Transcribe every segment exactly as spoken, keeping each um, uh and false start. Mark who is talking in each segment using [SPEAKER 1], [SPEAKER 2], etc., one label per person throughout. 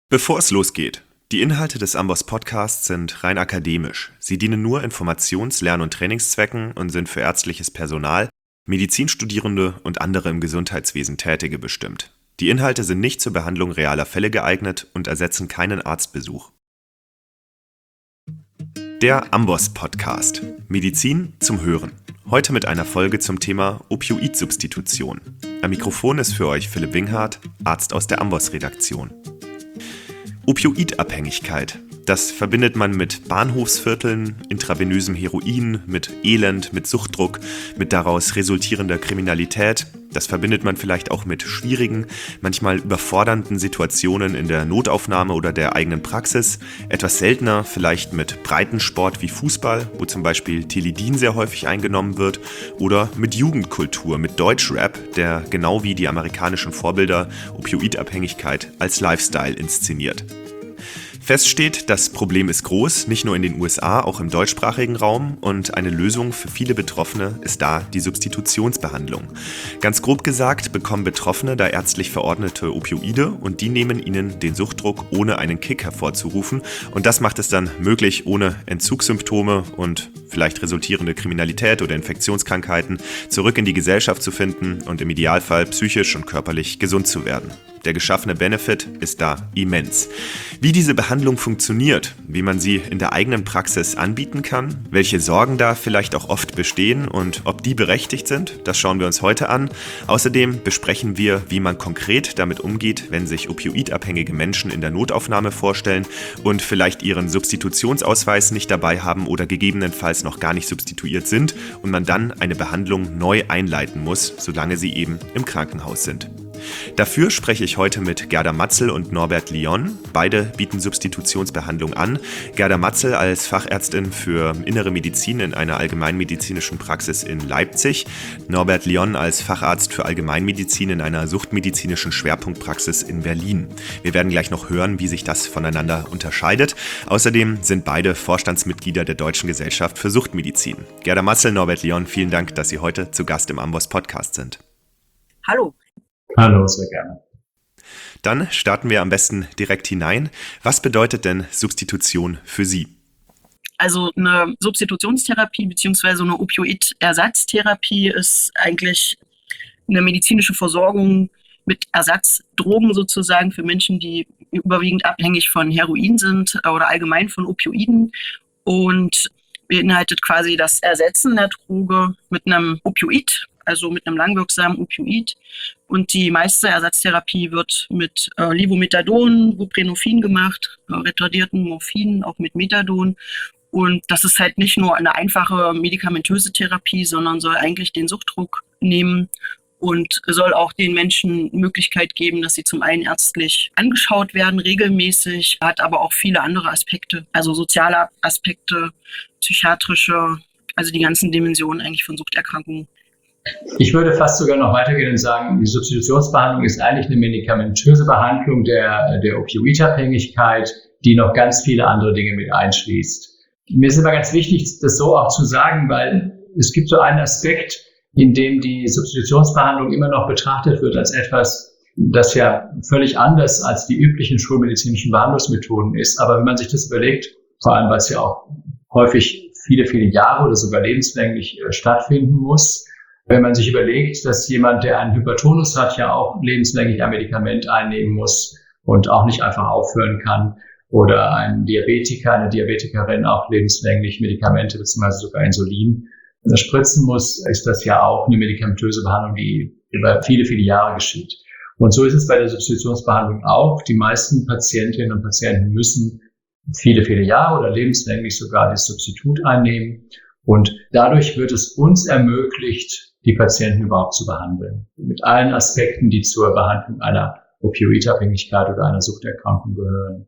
[SPEAKER 1] Bevor es losgeht, die Inhalte des Amboss Podcasts sind rein akademisch. Sie dienen nur Informations-, Lern- und Trainingszwecken und sind für ärztliches Personal, Medizinstudierende und andere im Gesundheitswesen Tätige bestimmt. Die Inhalte sind nicht zur Behandlung realer Fälle geeignet und ersetzen keinen Arztbesuch. Der Amboss Podcast. Medizin zum Hören. Heute mit einer Folge zum Thema Opioidsubstitution. Am Mikrofon ist für euch Philipp Winghardt, Arzt aus der Amboss-Redaktion. Opioidabhängigkeit. Das verbindet man mit Bahnhofsvierteln, intravenösem Heroin, mit Elend, mit Suchtdruck, mit daraus resultierender Kriminalität. Das verbindet man vielleicht auch mit schwierigen, manchmal überfordernden Situationen in der Notaufnahme oder der eigenen Praxis. Etwas seltener vielleicht mit Breitensport wie Fußball, wo zum Beispiel Tilidin sehr häufig eingenommen wird, oder mit Jugendkultur, mit Deutschrap, der genau wie die amerikanischen Vorbilder Opioidabhängigkeit als Lifestyle inszeniert. Fest steht, das Problem ist groß, nicht nur in den U S A, auch im deutschsprachigen Raum, und eine Lösung für viele Betroffene ist da die Substitutionsbehandlung. Ganz grob gesagt bekommen Betroffene da ärztlich verordnete Opioide und die nehmen ihnen den Suchtdruck ohne einen Kick hervorzurufen, und das macht es dann möglich, ohne Entzugssymptome und vielleicht resultierende Kriminalität oder Infektionskrankheiten zurück in die Gesellschaft zu finden und im Idealfall psychisch und körperlich gesund zu werden. Der geschaffene Benefit ist da immens. Wie diese Behandlung funktioniert, wie man sie in der eigenen Praxis anbieten kann, welche Sorgen da vielleicht auch oft bestehen und ob die berechtigt sind, das schauen wir uns heute an. Außerdem besprechen wir, wie man konkret damit umgeht, wenn sich opioidabhängige Menschen in der Notaufnahme vorstellen und vielleicht ihren Substitutionsausweis nicht dabei haben oder gegebenenfalls noch gar nicht substituiert sind und man dann eine Behandlung neu einleiten muss, solange sie eben im Krankenhaus sind. Dafür spreche ich heute mit Gerda Matzel und Norbert Lyon. Beide bieten Substitutionsbehandlung an. Gerda Matzel als Fachärztin für Innere Medizin in einer allgemeinmedizinischen Praxis in Leipzig. Norbert Lyon als Facharzt für Allgemeinmedizin in einer suchtmedizinischen Schwerpunktpraxis in Berlin. Wir werden gleich noch hören, wie sich das voneinander unterscheidet. Außerdem sind beide Vorstandsmitglieder der Deutschen Gesellschaft für Suchtmedizin. Gerda Matzel, Norbert Lyon, vielen Dank, dass Sie heute zu Gast im Amboss Podcast sind.
[SPEAKER 2] Hallo.
[SPEAKER 3] Hallo, sehr gerne.
[SPEAKER 1] Dann starten wir am besten direkt hinein. Was bedeutet denn Substitution für Sie?
[SPEAKER 2] Also eine Substitutionstherapie bzw. eine Opioidersatztherapie ist eigentlich eine medizinische Versorgung mit Ersatzdrogen sozusagen für Menschen, die überwiegend abhängig von Heroin sind oder allgemein von Opioiden, und beinhaltet quasi das Ersetzen der Droge mit einem Opioid, also mit einem langwirksamen Opioid. Und die meiste Ersatztherapie wird mit äh, Levometadon, Buprenorphin gemacht, äh, retardierten Morphin, auch mit Methadon. Und das ist halt nicht nur eine einfache medikamentöse Therapie, sondern soll eigentlich den Suchtdruck nehmen und soll auch den Menschen Möglichkeit geben, dass sie zum einen ärztlich angeschaut werden, regelmäßig, hat aber auch viele andere Aspekte, also soziale Aspekte, psychiatrische, also die ganzen Dimensionen eigentlich von Suchterkrankungen.
[SPEAKER 3] Ich würde fast sogar noch weitergehen und sagen, die Substitutionsbehandlung ist eigentlich eine medikamentöse Behandlung der, der Opioidabhängigkeit, die noch ganz viele andere Dinge mit einschließt. Mir ist aber ganz wichtig, das so auch zu sagen, weil es gibt so einen Aspekt, in dem die Substitutionsbehandlung immer noch betrachtet wird als etwas, das ja völlig anders als die üblichen schulmedizinischen Behandlungsmethoden ist. Aber wenn man sich das überlegt, vor allem weil es ja auch häufig viele, viele Jahre oder sogar lebenslänglich äh, stattfinden muss, wenn man sich überlegt, dass jemand, der einen Hypertonus hat, ja auch lebenslänglich ein Medikament einnehmen muss und auch nicht einfach aufhören kann, oder ein Diabetiker, eine Diabetikerin auch lebenslänglich Medikamente bzw. sogar Insulin spritzen muss, ist das ja auch eine medikamentöse Behandlung, die über viele, viele Jahre geschieht. Und so ist es bei der Substitutionsbehandlung auch. Die meisten Patientinnen und Patienten müssen viele, viele Jahre oder lebenslänglich sogar das Substitut einnehmen. Und dadurch wird es uns ermöglicht, die Patienten überhaupt zu behandeln. Mit allen Aspekten, die zur Behandlung einer Opioidabhängigkeit oder einer Suchterkrankung gehören.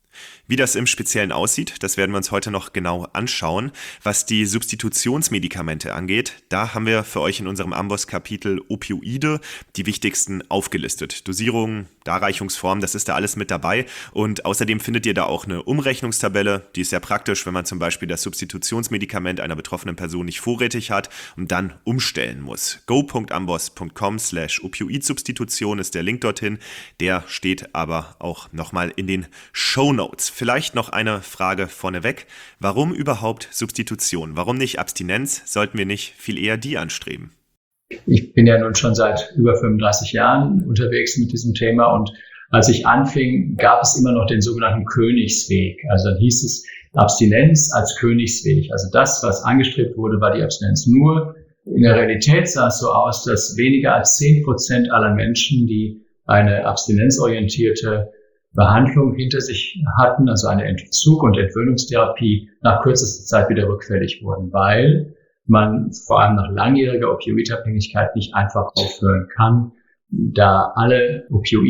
[SPEAKER 1] Wie das im Speziellen aussieht, das werden wir uns heute noch genau anschauen. Was die Substitutionsmedikamente angeht, da haben wir für euch in unserem Amboss-Kapitel Opioide die wichtigsten aufgelistet. Dosierungen, Darreichungsformen, das ist da alles mit dabei. Und außerdem findet ihr da auch eine Umrechnungstabelle, die ist sehr praktisch, wenn man zum Beispiel das Substitutionsmedikament einer betroffenen Person nicht vorrätig hat und dann umstellen muss. go punkt amboss punkt com slash Opioidsubstitution ist der Link dorthin. Der steht aber auch nochmal in den Shownotes. Vielleicht noch eine Frage vorneweg. Warum überhaupt Substitution? Warum nicht Abstinenz? Sollten wir nicht viel eher die anstreben?
[SPEAKER 3] Ich bin ja nun schon seit über fünfunddreißig Jahren unterwegs mit diesem Thema und als ich anfing, gab es immer noch den sogenannten Königsweg. Also dann hieß es Abstinenz als Königsweg. Also das, was angestrebt wurde, war die Abstinenz. Nur in der Realität sah es so aus, dass weniger als zehn Prozent aller Menschen, die eine abstinenzorientierte Behandlung hinter sich hatten, also eine Entzug- und Entwöhnungstherapie, nach kürzester Zeit wieder rückfällig wurden, weil man vor allem nach langjähriger Opioidabhängigkeit nicht einfach aufhören kann, da alle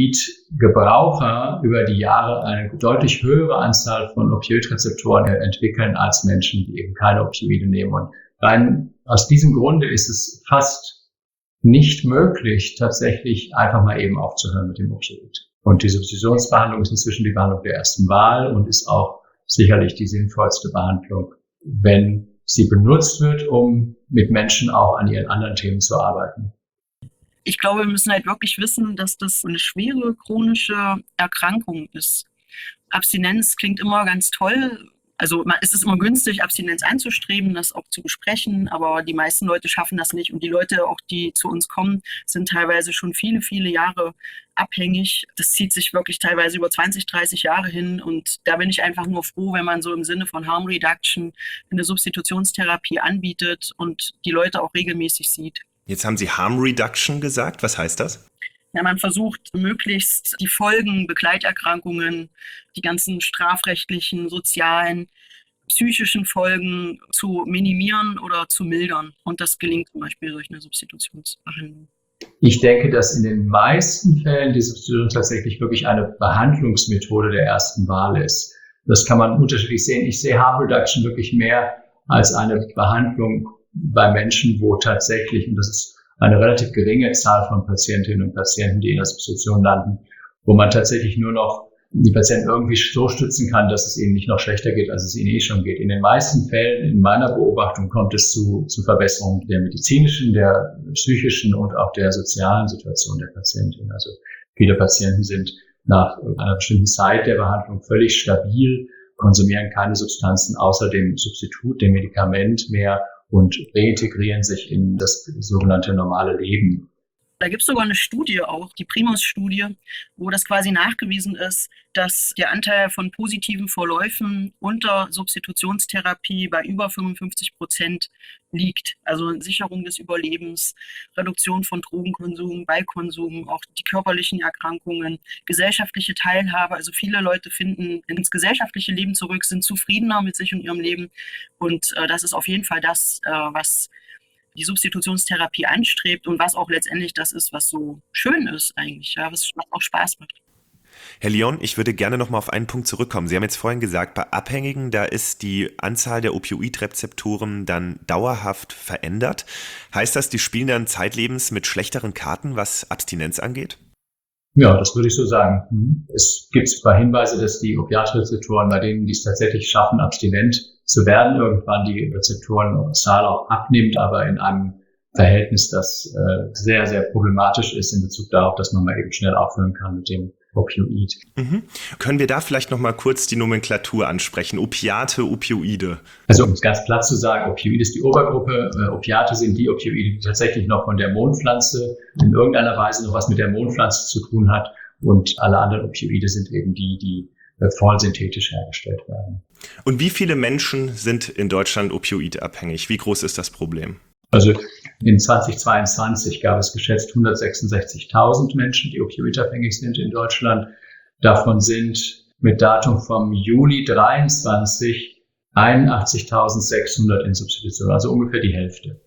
[SPEAKER 3] Opioidgebraucher über die Jahre eine deutlich höhere Anzahl von Opioidrezeptoren entwickeln als Menschen, die eben keine Opioide nehmen. Und rein aus diesem Grunde ist es fast nicht möglich, tatsächlich einfach mal eben aufzuhören mit dem Opioid. Und die Substitutionsbehandlung ist inzwischen die Behandlung der ersten Wahl und ist auch sicherlich die sinnvollste Behandlung, wenn sie benutzt wird, um mit Menschen auch an ihren anderen Themen zu arbeiten.
[SPEAKER 2] Ich glaube, wir müssen halt wirklich wissen, dass das eine schwere chronische Erkrankung ist. Abstinenz klingt immer ganz toll. Also es ist immer günstig, Abstinenz anzustreben, das auch zu besprechen, aber die meisten Leute schaffen das nicht. Und die Leute, auch die zu uns kommen, sind teilweise schon viele, viele Jahre abhängig. Das zieht sich wirklich teilweise über zwanzig, dreißig Jahre hin. Und da bin ich einfach nur froh, wenn man so im Sinne von Harm Reduction eine Substitutionstherapie anbietet und die Leute auch regelmäßig sieht.
[SPEAKER 1] Jetzt haben Sie Harm Reduction gesagt. Was heißt das?
[SPEAKER 2] Ja, man versucht möglichst die Folgen, Begleiterkrankungen, die ganzen strafrechtlichen, sozialen, psychischen Folgen zu minimieren oder zu mildern. Und das gelingt zum Beispiel durch eine Substitutionsbehandlung.
[SPEAKER 3] Ich denke, dass in den meisten Fällen die Substitution tatsächlich wirklich eine Behandlungsmethode der ersten Wahl ist. Das kann man unterschiedlich sehen. Ich sehe Harm Reduction wirklich mehr als eine Behandlung bei Menschen, wo tatsächlich, und das ist eine relativ geringe Zahl von Patientinnen und Patienten, die in der Substitution landen, wo man tatsächlich nur noch die Patienten irgendwie so stützen kann, dass es ihnen nicht noch schlechter geht, als es ihnen eh schon geht. In den meisten Fällen, in meiner Beobachtung, kommt es zu, zu Verbesserungen der medizinischen, der psychischen und auch der sozialen Situation der Patientin. Also viele Patienten sind nach einer bestimmten Zeit der Behandlung völlig stabil, konsumieren keine Substanzen außer dem Substitut, dem Medikament mehr und reintegrieren sich in das sogenannte normale Leben.
[SPEAKER 2] Da gibt es sogar eine Studie auch, die Primus-Studie, wo das quasi nachgewiesen ist, dass der Anteil von positiven Verläufen unter Substitutionstherapie bei über fünfundfünfzig Prozent liegt. Also Sicherung des Überlebens, Reduktion von Drogenkonsum, Beikonsum, auch die körperlichen Erkrankungen, gesellschaftliche Teilhabe. Also viele Leute finden ins gesellschaftliche Leben zurück, sind zufriedener mit sich und ihrem Leben. Und äh, das ist auf jeden Fall das, äh, was die Substitutionstherapie anstrebt und was auch letztendlich das ist, was so schön ist eigentlich, ja, was auch Spaß macht.
[SPEAKER 1] Herr Lyon, ich würde gerne noch mal auf einen Punkt zurückkommen. Sie haben jetzt vorhin gesagt, bei Abhängigen, da ist die Anzahl der Opioidrezeptoren dann dauerhaft verändert. Heißt das, die spielen dann zeitlebens mit schlechteren Karten, was Abstinenz angeht?
[SPEAKER 3] Ja, das würde ich so sagen. Es gibt zwar Hinweise, dass die Opiatrezeptoren, bei denen die es tatsächlich schaffen, abstinent zu werden, irgendwann die Rezeptorenzahl auch abnimmt, aber in einem Verhältnis, das äh, sehr, sehr problematisch ist in Bezug darauf, dass man mal eben schnell aufhören kann mit dem Opioid.
[SPEAKER 1] Mhm. Können wir da vielleicht noch mal kurz die Nomenklatur ansprechen? Opiate, Opioide.
[SPEAKER 3] Also um es ganz platt zu sagen, Opioid ist die Obergruppe, äh, Opiate sind die Opioide, die tatsächlich noch von der Mondpflanze in irgendeiner Weise noch was mit der Mondpflanze zu tun hat, und alle anderen Opioide sind eben die, die äh, voll synthetisch hergestellt werden.
[SPEAKER 1] Und wie viele Menschen sind in Deutschland opioidabhängig? Wie groß ist das Problem?
[SPEAKER 3] Also in zweitausendzweiundzwanzig gab es geschätzt hundertsechsundsechzigtausend Menschen, die opioidabhängig sind in Deutschland. Davon sind mit Datum vom Juli dreiundzwanzig einundachtzigtausendsechshundert in Substitution, also ungefähr die Hälfte.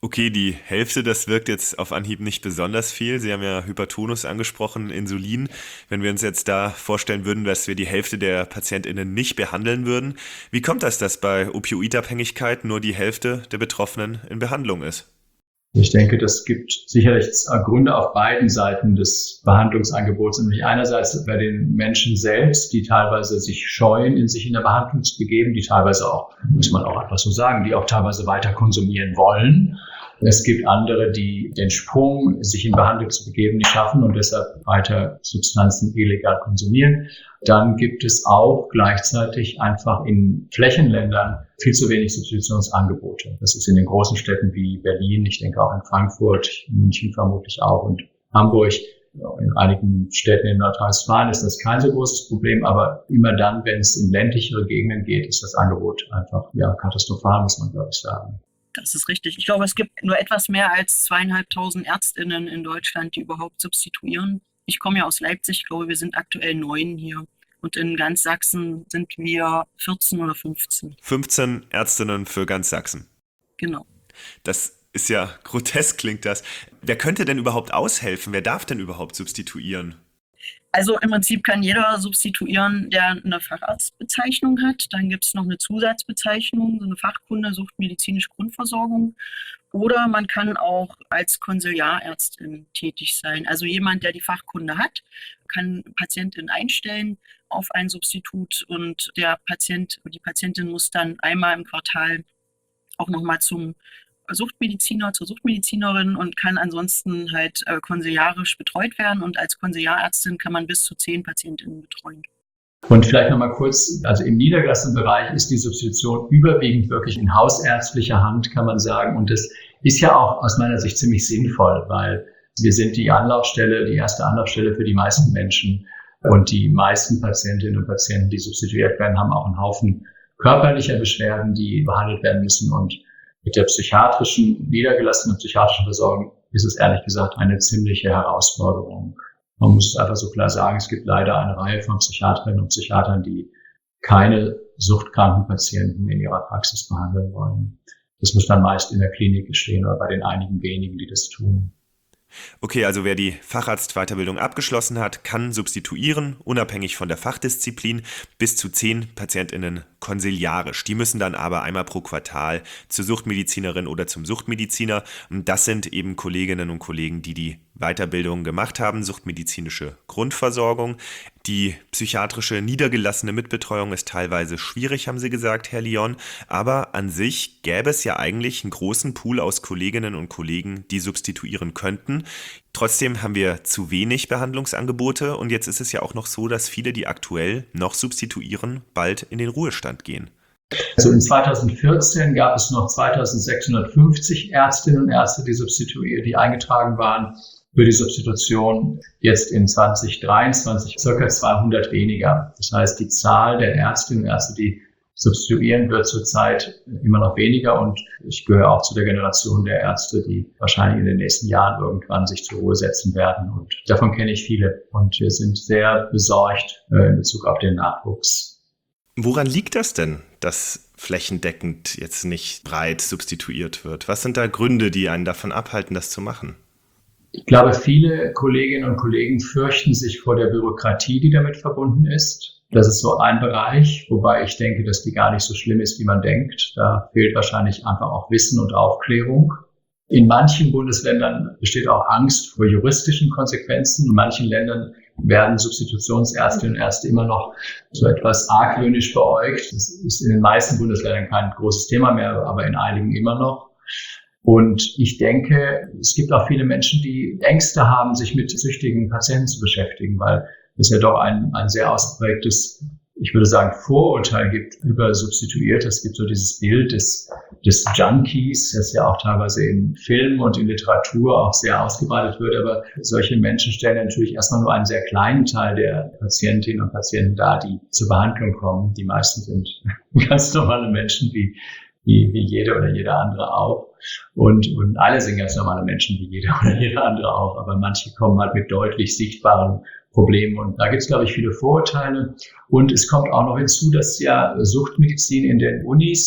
[SPEAKER 1] Okay, die Hälfte, das wirkt jetzt auf Anhieb nicht besonders viel. Sie haben ja Hypertonus angesprochen, Insulin. Wenn wir uns jetzt da vorstellen würden, dass wir die Hälfte der PatientInnen nicht behandeln würden, wie kommt das, dass bei Opioidabhängigkeit nur die Hälfte der Betroffenen in Behandlung ist?
[SPEAKER 3] Ich denke, das gibt sicherlich Gründe auf beiden Seiten des Behandlungsangebots. Nämlich einerseits bei den Menschen selbst, die teilweise sich scheuen, in sich in der Behandlung zu begeben, die teilweise auch, muss man auch einfach so sagen, die auch teilweise weiter konsumieren wollen. Es gibt andere, die den Sprung, sich in Behandlung zu begeben, nicht schaffen und deshalb weiter Substanzen illegal konsumieren. Dann gibt es auch gleichzeitig einfach in Flächenländern viel zu wenig Substitutionsangebote. Das ist in den großen Städten wie Berlin, ich denke auch in Frankfurt, München vermutlich auch und Hamburg. In einigen Städten in Nordrhein-Westfalen ist das kein so großes Problem, aber immer dann, wenn es in ländlichere Gegenden geht, ist das Angebot einfach ja katastrophal, muss man glaube ich sagen.
[SPEAKER 2] Das ist richtig. Ich glaube, es gibt nur etwas mehr als zweieinhalbtausend ÄrztInnen in Deutschland, die überhaupt substituieren. Ich komme ja aus Leipzig, ich glaube, wir sind aktuell neun hier. Und in ganz Sachsen sind wir vierzehn oder fünfzehn.
[SPEAKER 1] fünfzehn Ärztinnen für ganz Sachsen.
[SPEAKER 2] Genau.
[SPEAKER 1] Das ist ja grotesk, klingt das. Wer könnte denn überhaupt aushelfen? Wer darf denn überhaupt substituieren?
[SPEAKER 2] Also im Prinzip kann jeder substituieren, der eine Facharztbezeichnung hat. Dann gibt es noch eine Zusatzbezeichnung, so eine Fachkunde, suchtmedizinische Grundversorgung. Oder man kann auch als Konsiliarärztin tätig sein. Also jemand, der die Fachkunde hat, kann Patientin einstellen auf ein Substitut und der Patient, die Patientin muss dann einmal im Quartal auch nochmal zum Suchtmediziner, zur Suchtmedizinerin und kann ansonsten halt äh, konsiliarisch betreut werden. Und als Konsiliarärztin kann man bis zu zehn Patientinnen betreuen.
[SPEAKER 3] Und vielleicht nochmal kurz, also im niedergelassenen Bereich ist die Substitution überwiegend wirklich in hausärztlicher Hand, kann man sagen. Und das ist ja auch aus meiner Sicht ziemlich sinnvoll, weil wir sind die Anlaufstelle, die erste Anlaufstelle für die meisten Menschen. Und die meisten Patientinnen und Patienten, die substituiert werden, haben auch einen Haufen körperlicher Beschwerden, die behandelt werden müssen. Und mit der psychiatrischen, niedergelassenen psychiatrischen Versorgung ist es ehrlich gesagt eine ziemliche Herausforderung. Man muss es einfach so klar sagen, es gibt leider eine Reihe von Psychiaterinnen und Psychiatern, die keine suchtkranken Patienten in ihrer Praxis behandeln wollen. Das muss dann meist in der Klinik geschehen oder bei den einigen wenigen, die das tun.
[SPEAKER 1] Okay, also wer die Facharztweiterbildung abgeschlossen hat, kann substituieren, unabhängig von der Fachdisziplin, bis zu zehn PatientInnen konsiliarisch. Die müssen dann aber einmal pro Quartal zur Suchtmedizinerin oder zum Suchtmediziner. Und das sind eben Kolleginnen und Kollegen, die die Weiterbildung gemacht haben, suchtmedizinische Grundversorgung. Die psychiatrische niedergelassene Mitbetreuung ist teilweise schwierig, haben Sie gesagt, Herr Lyon. Aber an sich gäbe es ja eigentlich einen großen Pool aus Kolleginnen und Kollegen, die substituieren könnten. Trotzdem haben wir zu wenig Behandlungsangebote und jetzt ist es ja auch noch so, dass viele, die aktuell noch substituieren, bald in den Ruhestand gehen.
[SPEAKER 3] Also in zweitausendvierzehn gab es noch zweitausendsechshundertfünfzig Ärztinnen und Ärzte, die substituiert, die eingetragen waren für die Substitution. Jetzt in zweitausenddreiundzwanzig circa zweihundert weniger. Das heißt, die Zahl der Ärztinnen und Ärzte, die substituieren, wird zurzeit immer noch weniger und ich gehöre auch zu der Generation der Ärzte, die wahrscheinlich in den nächsten Jahren irgendwann sich zur Ruhe setzen werden und davon kenne ich viele und wir sind sehr besorgt äh, in Bezug auf den Nachwuchs.
[SPEAKER 1] Woran liegt das denn, dass flächendeckend jetzt nicht breit substituiert wird? Was sind da Gründe, die einen davon abhalten, das zu machen?
[SPEAKER 3] Ich glaube, viele Kolleginnen und Kollegen fürchten sich vor der Bürokratie, die damit verbunden ist. Das ist so ein Bereich, wobei ich denke, dass die gar nicht so schlimm ist, wie man denkt. Da fehlt wahrscheinlich einfach auch Wissen und Aufklärung. In manchen Bundesländern besteht auch Angst vor juristischen Konsequenzen. In manchen Ländern werden Substitutionsärztinnen und Ärzte immer noch so etwas argwöhnisch beäugt. Das ist in den meisten Bundesländern kein großes Thema mehr, aber in einigen immer noch. Und ich denke, es gibt auch viele Menschen, die Ängste haben, sich mit süchtigen Patienten zu beschäftigen, weil es ja doch ein, ein sehr ausgeprägtes, ich würde sagen, Vorurteil gibt über Substituierte. Es gibt so dieses Bild des, des Junkies, das ja auch teilweise in Film und in Literatur auch sehr ausgebreitet wird. Aber solche Menschen stellen natürlich erstmal nur einen sehr kleinen Teil der Patientinnen und Patienten dar, die zur Behandlung kommen. Die meisten sind ganz normale Menschen, wie, wie, wie jeder oder jeder andere auch. Und, und alle sind ganz normale Menschen, wie jeder oder jeder andere auch. Aber manche kommen halt mit deutlich sichtbaren Problemen. Und da gibt es, glaube ich, viele Vorurteile. Und es kommt auch noch hinzu, dass ja Suchtmedizin in den Unis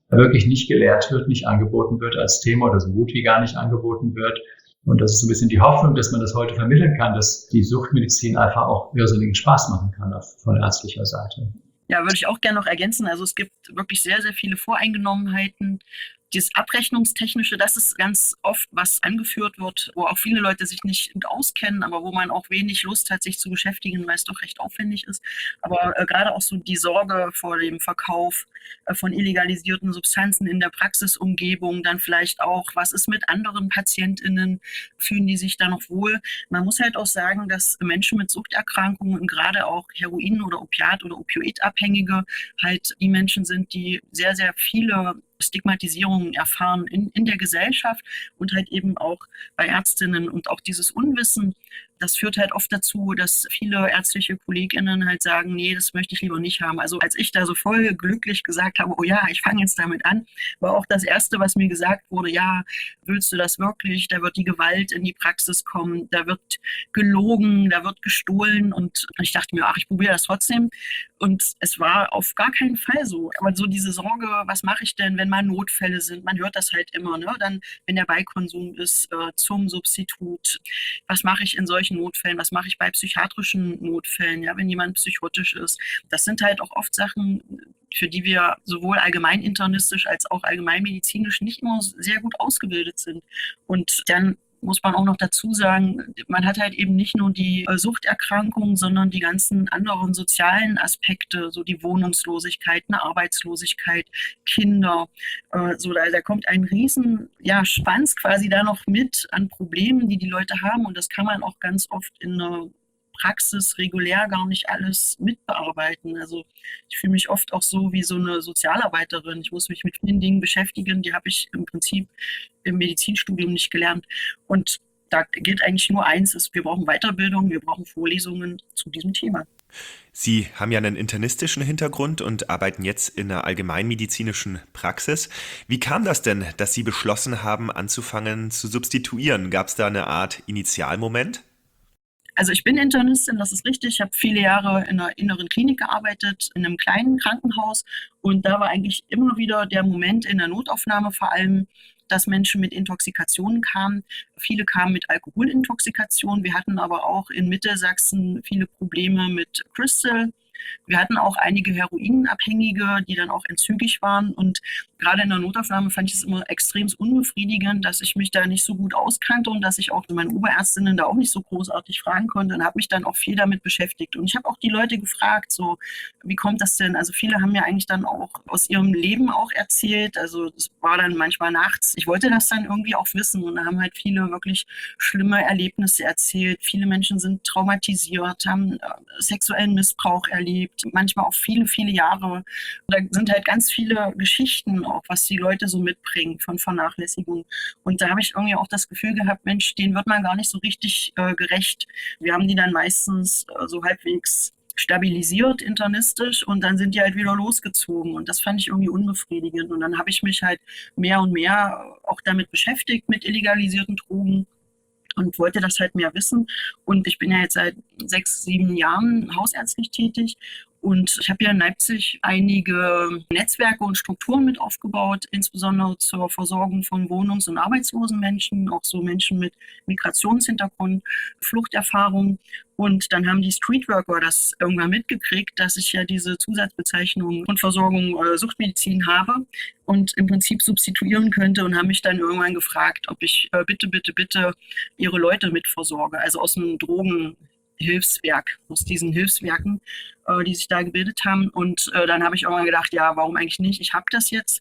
[SPEAKER 3] wirklich nicht gelehrt wird, nicht angeboten wird als Thema oder so gut wie gar nicht angeboten wird. Und das ist ein bisschen die Hoffnung, dass man das heute vermitteln kann, dass die Suchtmedizin einfach auch irrsinnigen Spaß machen kann von ärztlicher Seite.
[SPEAKER 2] Ja, würde ich auch gerne noch ergänzen. Also es gibt wirklich sehr, sehr viele Voreingenommenheiten. Dieses Abrechnungstechnische, das ist ganz oft, was angeführt wird, wo auch viele Leute sich nicht gut auskennen, aber wo man auch wenig Lust hat, sich zu beschäftigen, weil es doch recht aufwendig ist. Aber äh, gerade auch so die Sorge vor dem Verkauf äh, von illegalisierten Substanzen in der Praxisumgebung, dann vielleicht auch, was ist mit anderen PatientInnen, fühlen die sich da noch wohl? Man muss halt auch sagen, dass Menschen mit Suchterkrankungen und gerade auch Heroin- oder Opiat- oder Opioidabhängige halt die Menschen sind, die sehr, sehr viele Stigmatisierungen erfahren in, in der Gesellschaft und halt eben auch bei Ärztinnen und auch dieses Unwissen. Das führt halt oft dazu, dass viele ärztliche KollegInnen halt sagen, nee, das möchte ich lieber nicht haben. Also als ich da so voll glücklich gesagt habe, oh ja, ich fange jetzt damit an, war auch das Erste, was mir gesagt wurde, ja, willst du das wirklich? Da wird die Gewalt in die Praxis kommen, da wird gelogen, da wird gestohlen und ich dachte mir, ach, ich probiere das trotzdem. Und es war auf gar keinen Fall so. Aber so diese Sorge, was mache ich denn, wenn mal Notfälle sind? Man hört das halt immer, ne? Dann, wenn der Beikonsum ist, äh, zum Substitut. Was mache ich in solchen Notfällen? Was mache ich bei psychiatrischen Notfällen? Ja, wenn jemand psychotisch ist. Das sind halt auch oft Sachen, für die wir sowohl allgemein internistisch als auch allgemeinmedizinisch nicht immer sehr gut ausgebildet sind. Und dann muss man auch noch dazu sagen, man hat halt eben nicht nur die äh, Suchterkrankungen, sondern die ganzen anderen sozialen Aspekte, so die Wohnungslosigkeit, eine Arbeitslosigkeit, Kinder. Äh, so, da, da kommt ein riesen ja, Schwanz quasi da noch mit an Problemen, die die Leute haben. Und das kann man auch ganz oft in einer Praxis regulär gar nicht alles mitbearbeiten. Also ich fühle mich oft auch so wie so eine Sozialarbeiterin. Ich muss mich mit vielen Dingen beschäftigen, die habe ich im Prinzip im Medizinstudium nicht gelernt. Und da gilt eigentlich nur eins, ist, wir brauchen Weiterbildung, wir brauchen Vorlesungen zu diesem Thema.
[SPEAKER 1] Sie haben ja einen internistischen Hintergrund und arbeiten jetzt in einer allgemeinmedizinischen Praxis. Wie kam das denn, dass Sie beschlossen haben, anzufangen zu substituieren? Gab es da eine Art Initialmoment?
[SPEAKER 2] Also ich bin Internistin, das ist richtig. Ich habe viele Jahre in einer inneren Klinik gearbeitet, in einem kleinen Krankenhaus. Und da war eigentlich immer wieder der Moment in der Notaufnahme vor allem, dass Menschen mit Intoxikationen kamen. Viele kamen mit Alkoholintoxikation. Wir hatten aber auch in Mittelsachsen viele Probleme mit Crystal. Wir hatten auch einige Heroinabhängige, die dann auch entzügig waren. Und gerade in der Notaufnahme fand ich es immer extrem unbefriedigend, dass ich mich da nicht so gut auskannte und dass ich auch meine Oberärztinnen da auch nicht so großartig fragen konnte und habe mich dann auch viel damit beschäftigt. Und ich habe auch die Leute gefragt, so, wie kommt das denn? Also viele haben mir eigentlich dann auch aus ihrem Leben auch erzählt. Also es war dann manchmal nachts. Ich wollte das dann irgendwie auch wissen und da haben halt viele wirklich schlimme Erlebnisse erzählt. Viele Menschen sind traumatisiert, haben äh, sexuellen Missbrauch erlebt. Manchmal auch viele, viele Jahre. Da sind halt ganz viele Geschichten auch, was die Leute so mitbringen von Vernachlässigung. Und da habe ich irgendwie auch das Gefühl gehabt, Mensch, denen wird man gar nicht so richtig äh, gerecht. Wir haben die dann meistens äh, so halbwegs stabilisiert, internistisch, und dann sind die halt wieder losgezogen. Und das fand ich irgendwie unbefriedigend. Und dann habe ich mich halt mehr und mehr auch damit beschäftigt, mit illegalisierten Drogen. Und wollte das halt mehr wissen. Und ich bin ja jetzt seit sechs, sieben Jahren hausärztlich tätig. Und ich habe hier in Leipzig einige Netzwerke und Strukturen mit aufgebaut, insbesondere zur Versorgung von wohnungs- und arbeitslosen Menschen, auch so Menschen mit Migrationshintergrund, Fluchterfahrung. Und dann haben die Streetworker das irgendwann mitgekriegt, dass ich ja diese Zusatzbezeichnung und Versorgung äh, Suchtmedizin habe und im Prinzip substituieren könnte und haben mich dann irgendwann gefragt, ob ich äh, bitte, bitte, bitte ihre Leute mitversorge, also aus einem Drogenhilfswerk, aus diesen Hilfswerken, äh, die sich da gebildet haben. Und äh, dann habe ich irgendwann gedacht, ja, warum eigentlich nicht? Ich habe das jetzt.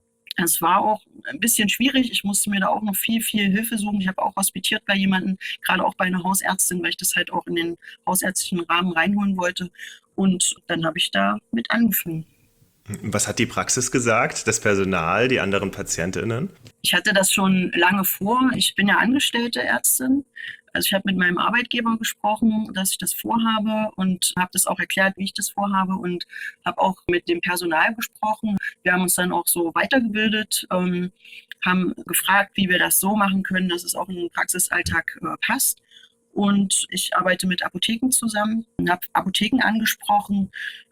[SPEAKER 2] Es war auch ein bisschen schwierig. Ich musste mir da auch noch viel, viel Hilfe suchen. Ich habe auch hospitiert bei jemandem, gerade auch bei einer Hausärztin, weil ich das halt auch in den hausärztlichen Rahmen reinholen wollte. Und dann habe ich da mit angefangen.
[SPEAKER 1] Was hat die Praxis gesagt, das Personal, die anderen PatientInnen?
[SPEAKER 2] Ich hatte das schon lange vor. Ich bin ja angestellte Ärztin. Also ich habe mit meinem Arbeitgeber gesprochen, dass ich das vorhabe und habe das auch erklärt, wie ich das vorhabe und habe auch mit dem Personal gesprochen. Wir haben uns dann auch so weitergebildet, ähm, haben gefragt, wie wir das so machen können, dass es auch in den Praxisalltag äh, passt. Und ich arbeite mit Apotheken zusammen und habe Apotheken angesprochen,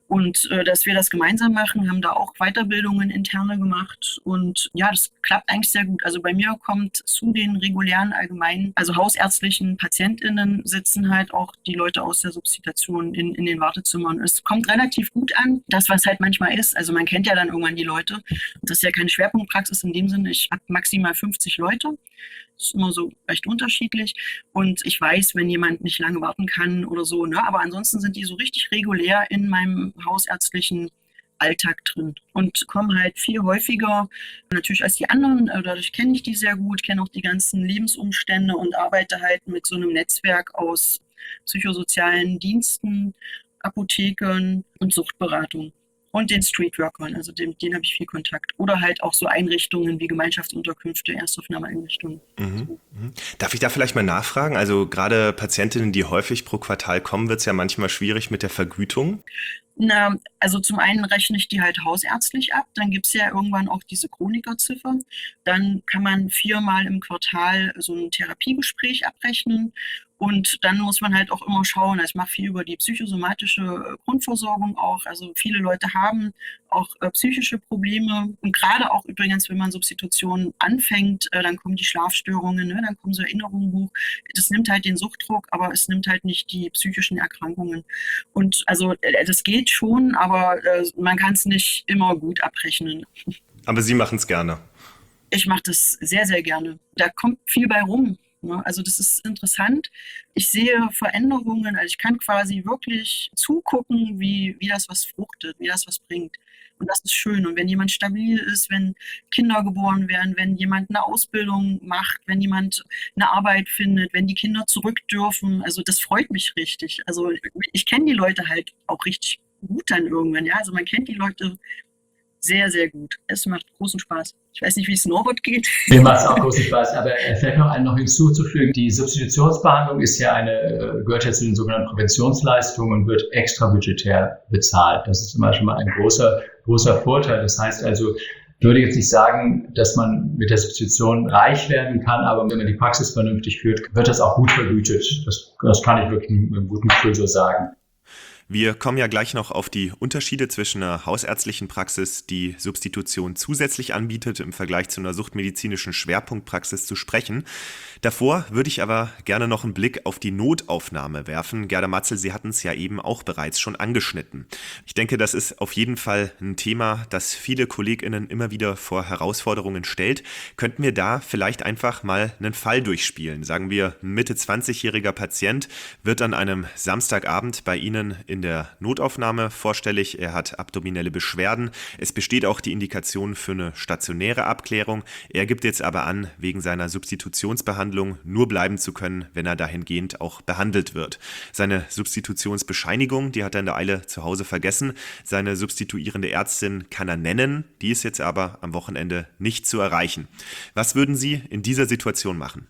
[SPEAKER 2] Und äh, dass wir das gemeinsam machen, haben da auch Weiterbildungen interne gemacht. Und ja, das klappt eigentlich sehr gut. Also bei mir kommt zu den regulären allgemeinen, also hausärztlichen PatientInnen sitzen halt auch die Leute aus der Substitution in, in den Wartezimmern. Es kommt relativ gut an, das was halt manchmal ist. Also man kennt ja dann irgendwann die Leute. Das ist ja keine Schwerpunktpraxis in dem Sinne. Ich habe maximal fünfzig Leute. Das ist immer so recht unterschiedlich. Und ich weiß, wenn jemand nicht lange warten kann oder so, ne? Aber ansonsten sind die so richtig regulär in meinem hausärztlichen Alltag drin und kommen halt viel häufiger natürlich als die anderen. Dadurch kenne ich die sehr gut, kenne auch die ganzen Lebensumstände und arbeite halt mit so einem Netzwerk aus psychosozialen Diensten, Apotheken und Suchtberatung. Und den Streetworkern, also dem, denen habe ich viel Kontakt. Oder halt auch so Einrichtungen wie Gemeinschaftsunterkünfte, Erstaufnahmeeinrichtungen.
[SPEAKER 1] Mhm. Mhm. Darf ich da vielleicht mal nachfragen? Also gerade Patientinnen, die häufig pro Quartal kommen, wird es ja manchmal schwierig mit der Vergütung.
[SPEAKER 2] Na, also zum einen rechne ich die halt hausärztlich ab, dann gibt es ja irgendwann auch diese Chronikerziffer. Dann kann man viermal im Quartal so ein Therapiegespräch abrechnen. Und dann muss man halt auch immer schauen, also ich mache viel über die psychosomatische Grundversorgung auch. Also viele Leute haben auch äh, psychische Probleme. Und gerade auch übrigens, wenn man Substitution anfängt, äh, dann kommen die Schlafstörungen, ne? Dann kommen so Erinnerungen hoch. Das nimmt halt den Suchtdruck, aber es nimmt halt nicht die psychischen Erkrankungen. Und also äh, das geht schon, aber äh, man kann es nicht immer gut abrechnen.
[SPEAKER 1] Aber Sie machen es gerne.
[SPEAKER 2] Ich mache das sehr, sehr gerne. Da kommt viel bei rum. Also das ist interessant. Ich sehe Veränderungen, also ich kann quasi wirklich zugucken, wie, wie das was fruchtet, wie das was bringt. Und das ist schön. Und wenn jemand stabil ist, wenn Kinder geboren werden, wenn jemand eine Ausbildung macht, wenn jemand eine Arbeit findet, wenn die Kinder zurück dürfen, also das freut mich richtig. Also ich kenne die Leute halt auch richtig gut dann irgendwann. Ja? Also man kennt die Leute sehr, sehr gut. Es macht großen Spaß. Ich weiß nicht, wie es Norbert geht.
[SPEAKER 3] Mir macht es auch großen Spaß, aber vielleicht noch einen noch hinzuzufügen. Die Substitutionsbehandlung ist ja eine, gehört ja zu den sogenannten Präventionsleistungen und wird extra budgetär bezahlt. Das ist immer schon mal ein großer, großer Vorteil. Das heißt also, ich würde jetzt nicht sagen, dass man mit der Substitution reich werden kann, aber wenn man die Praxis vernünftig führt, wird das auch gut vergütet. Das, das kann ich wirklich mit einem guten Gefühl so sagen.
[SPEAKER 1] Wir kommen ja gleich noch auf die Unterschiede zwischen einer hausärztlichen Praxis, die Substitution zusätzlich anbietet, im Vergleich zu einer suchtmedizinischen Schwerpunktpraxis zu sprechen. Davor würde ich aber gerne noch einen Blick auf die Notaufnahme werfen. Gerda Matzel, Sie hatten es ja eben auch bereits schon angeschnitten. Ich denke, das ist auf jeden Fall ein Thema, das viele KollegInnen immer wieder vor Herausforderungen stellt. Könnten wir da vielleicht einfach mal einen Fall durchspielen? Sagen wir, ein Mitte zwanzigjähriger Patient wird an einem Samstagabend bei Ihnen in der Notaufnahme vorstellig. Er hat abdominelle Beschwerden. Es besteht auch die Indikation für eine stationäre Abklärung. Er gibt jetzt aber an, wegen seiner Substitutionsbehandlung nur bleiben zu können, wenn er dahingehend auch behandelt wird. Seine Substitutionsbescheinigung, die hat er in der Eile zu Hause vergessen. Seine substituierende Ärztin kann er nennen, die ist jetzt aber am Wochenende nicht zu erreichen. Was würden Sie in dieser Situation machen?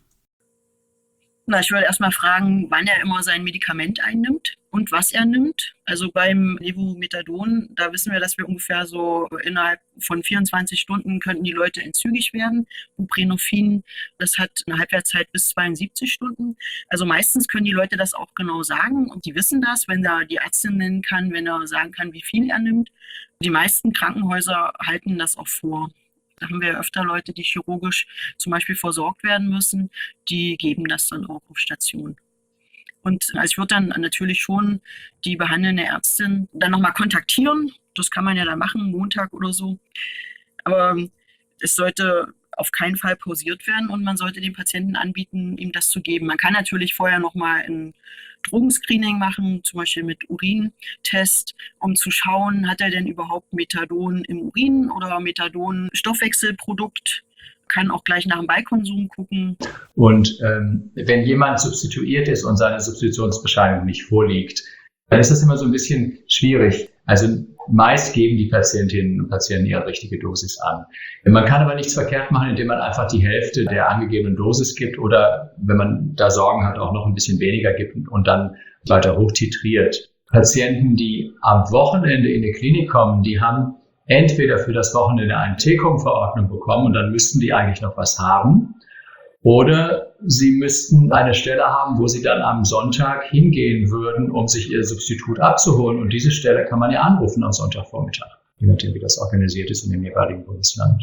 [SPEAKER 2] Na, ich würde erstmal fragen, wann er immer sein Medikament einnimmt und was er nimmt. Also beim Levomethadon, da wissen wir, dass wir ungefähr so innerhalb von vierundzwanzig Stunden könnten die Leute entzügig werden. Buprenorphin, das hat eine Halbwertszeit bis zweiundsiebzig Stunden. Also meistens können die Leute das auch genau sagen und die wissen das, wenn er die Ärztin nennen kann, wenn er sagen kann, wie viel er nimmt. Die meisten Krankenhäuser halten das auch vor. Da haben wir öfter Leute, die chirurgisch zum Beispiel versorgt werden müssen, die geben das dann auch auf Station. Und also ich würde dann natürlich schon die behandelnde Ärztin dann nochmal kontaktieren. Das kann man ja dann machen, Montag oder so. Aber es sollte auf keinen Fall pausiert werden und man sollte dem Patienten anbieten, ihm das zu geben. Man kann natürlich vorher nochmal ein Drogenscreening machen, zum Beispiel mit Urintest, um zu schauen, hat er denn überhaupt Methadon im Urin oder Methadon-Stoffwechselprodukt. Kann auch gleich nach dem Beikonsum gucken.
[SPEAKER 3] Und ähm, wenn jemand substituiert ist und seine Substitutionsbescheinigung nicht vorliegt, dann ist das immer so ein bisschen schwierig. Also meist geben die Patientinnen und Patienten ihre richtige Dosis an. Man kann aber nichts verkehrt machen, indem man einfach die Hälfte der angegebenen Dosis gibt oder, wenn man da Sorgen hat, auch noch ein bisschen weniger gibt und dann weiter hochtitriert. Patienten, die am Wochenende in die Klinik kommen, die haben entweder für das Wochenende eine T-Com-Verordnung bekommen und dann müssten die eigentlich noch was haben. Oder Sie müssten eine Stelle haben, wo Sie dann am Sonntag hingehen würden, um sich Ihr Substitut abzuholen. Und diese Stelle kann man ja anrufen am Sonntagvormittag, je nachdem, wie das organisiert ist in dem jeweiligen Bundesland.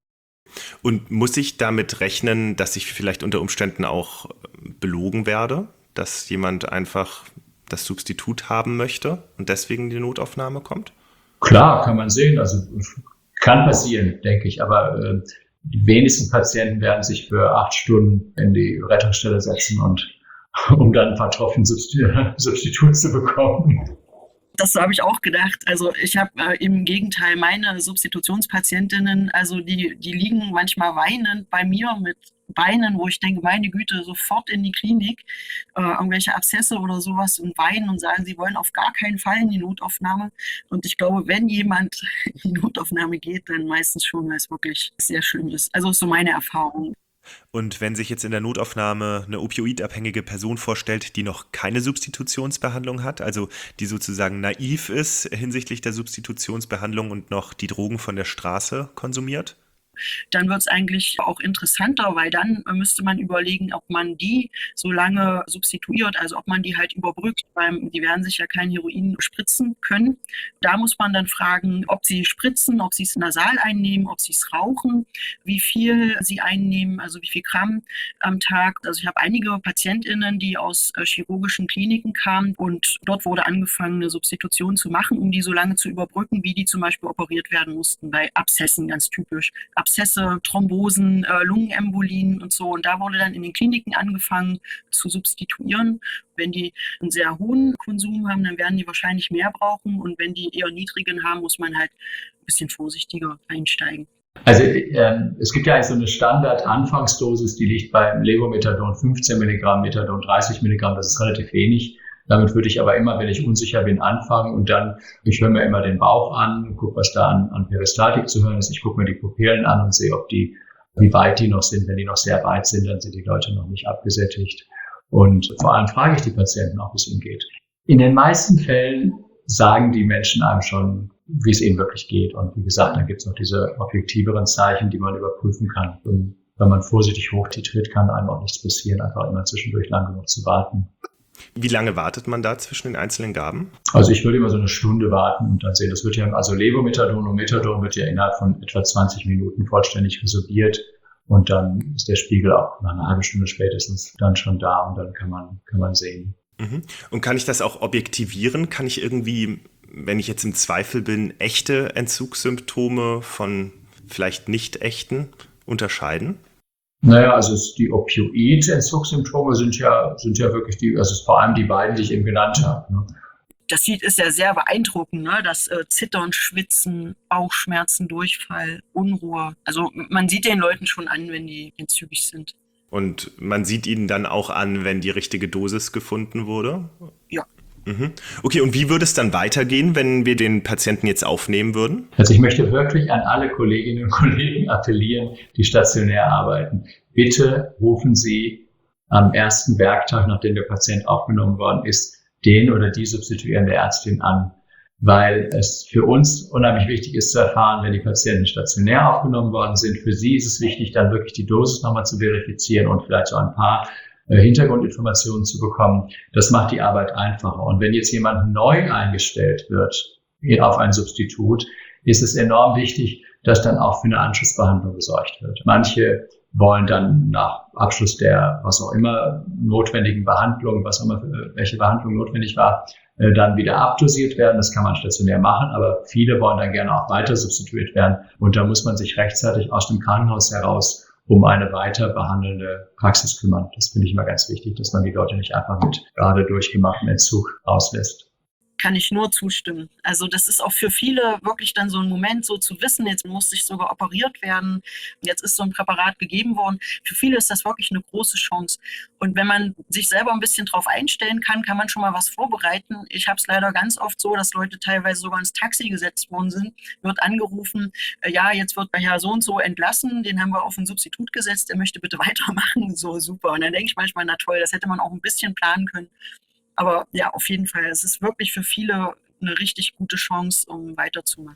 [SPEAKER 1] Und muss ich damit rechnen, dass ich vielleicht unter Umständen auch belogen werde, dass jemand einfach das Substitut haben möchte und deswegen die Notaufnahme kommt?
[SPEAKER 3] Klar, kann man sehen. Also kann passieren, denke ich. Aber äh, die wenigsten Patienten werden sich für acht Stunden in die Rettungsstelle setzen, und um dann ein vertroffen Substitut zu bekommen.
[SPEAKER 2] Das habe ich auch gedacht. Also ich habe äh, im Gegenteil meine Substitutionspatientinnen, also die, die liegen manchmal weinend bei mir mit Beinen, wo ich denke, meine Güte, sofort in die Klinik, äh, irgendwelche Abszesse oder sowas, und weinen und sagen, sie wollen auf gar keinen Fall in die Notaufnahme. Und ich glaube, wenn jemand in die Notaufnahme geht, dann meistens schon, weil es wirklich sehr schlimm ist. Also ist so meine Erfahrung.
[SPEAKER 1] Und wenn sich jetzt in der Notaufnahme eine opioidabhängige Person vorstellt, die noch keine Substitutionsbehandlung hat, also die sozusagen naiv ist hinsichtlich der Substitutionsbehandlung und noch die Drogen von der Straße konsumiert?
[SPEAKER 2] Dann wird es eigentlich auch interessanter, weil dann müsste man überlegen, ob man die so lange substituiert, also ob man die halt überbrückt, weil die werden sich ja kein Heroin spritzen können. Da muss man dann fragen, ob sie spritzen, ob sie es nasal einnehmen, ob sie es rauchen, wie viel sie einnehmen, also wie viel Gramm am Tag. Also ich habe einige PatientInnen, die aus äh, chirurgischen Kliniken kamen, und dort wurde angefangen, eine Substitution zu machen, um die so lange zu überbrücken, wie die zum Beispiel operiert werden mussten, bei Abszessen ganz typisch. Abszesse, Thrombosen, äh, Lungenembolien und so. Und da wurde dann in den Kliniken angefangen zu substituieren. Wenn die einen sehr hohen Konsum haben, dann werden die wahrscheinlich mehr brauchen. Und wenn die eher niedrigen haben, muss man halt ein bisschen vorsichtiger einsteigen.
[SPEAKER 3] Also ähm, es gibt ja eigentlich so eine Standard-Anfangsdosis, die liegt beim Levomethadon fünfzehn Milligramm, Methadon dreißig Milligramm, das ist relativ wenig. Damit würde ich aber immer, wenn ich unsicher bin, anfangen, und dann, ich höre mir immer den Bauch an, gucke, was da an, an Peristaltik zu hören ist. Ich gucke mir die Pupillen an und sehe, ob die, wie weit die noch sind. Wenn die noch sehr weit sind, dann sind die Leute noch nicht abgesättigt. Und vor allem frage ich die Patienten auch, wie es ihnen geht. In den meisten Fällen sagen die Menschen einem schon, wie es ihnen wirklich geht. Und wie gesagt, dann gibt es noch diese objektiveren Zeichen, die man überprüfen kann. Und wenn man vorsichtig hochtitriert, kann einem auch nichts passieren, einfach immer zwischendurch lang genug zu warten.
[SPEAKER 1] Wie lange wartet man da zwischen den einzelnen Gaben?
[SPEAKER 3] Also ich würde immer so eine Stunde warten und dann sehen, das wird ja, also Levomethadon und Methadon wird ja innerhalb von etwa zwanzig Minuten vollständig resorbiert, und dann ist der Spiegel auch nach einer halben Stunde spätestens dann schon da, und dann kann man, kann man sehen.
[SPEAKER 1] Mhm. Und kann ich das auch objektivieren? Kann ich irgendwie, wenn ich jetzt im Zweifel bin, echte Entzugssymptome von vielleicht nicht echten unterscheiden?
[SPEAKER 3] Naja, also es, die Opioid-Entzugssymptome sind ja, sind ja wirklich die, also es ist vor allem die beiden, die ich eben genannt habe. Ne?
[SPEAKER 2] Das sieht ist ja sehr beeindruckend, ne? Das äh, Zittern, Schwitzen, Bauchschmerzen, Durchfall, Unruhe. Also man sieht den Leuten schon an, wenn die entzügig sind.
[SPEAKER 1] Und man sieht ihnen dann auch an, wenn die richtige Dosis gefunden wurde?
[SPEAKER 2] Ja.
[SPEAKER 1] Mhm. Okay, und wie würde es dann weitergehen, wenn wir den Patienten jetzt aufnehmen würden?
[SPEAKER 3] Also ich möchte wirklich an alle Kolleginnen und Kollegen appellieren, die stationär arbeiten. Bitte rufen Sie am ersten Werktag, nachdem der Patient aufgenommen worden ist, den oder die substituierende Ärztin an, weil es für uns unheimlich wichtig ist zu erfahren, wenn die Patienten stationär aufgenommen worden sind. Für Sie ist es wichtig, dann wirklich die Dosis nochmal zu verifizieren und vielleicht so ein paar Hintergrundinformationen zu bekommen. Das macht die Arbeit einfacher. Und wenn jetzt jemand neu eingestellt wird auf ein Substitut, ist es enorm wichtig, dass dann auch für eine Anschlussbehandlung gesorgt wird. Manche wollen dann nach Abschluss der, was auch immer, notwendigen Behandlung, was auch immer, welche Behandlung notwendig war, dann wieder abdosiert werden. Das kann man stationär machen, aber viele wollen dann gerne auch weiter substituiert werden. Und da muss man sich rechtzeitig aus dem Krankenhaus heraus um eine weiter behandelnde Praxis kümmern. Das finde ich immer ganz wichtig, dass man die Leute nicht einfach mit gerade durchgemachtem Entzug rauslässt.
[SPEAKER 2] Kann ich nur zustimmen. Also das ist auch für viele wirklich dann so ein Moment, so zu wissen, jetzt muss ich sogar operiert werden, jetzt ist so ein Präparat gegeben worden. Für viele ist das wirklich eine große Chance. Und wenn man sich selber ein bisschen drauf einstellen kann, kann man schon mal was vorbereiten. Ich habe es leider ganz oft so, dass Leute teilweise sogar ins Taxi gesetzt worden sind, wird angerufen, äh, ja, jetzt wird der Herr so und so entlassen, den haben wir auf ein Substitut gesetzt, der möchte bitte weitermachen. So, super. Und dann denke ich manchmal, na toll, das hätte man auch ein bisschen planen können. Aber ja, auf jeden Fall, es ist wirklich für viele eine richtig gute Chance, um weiterzumachen.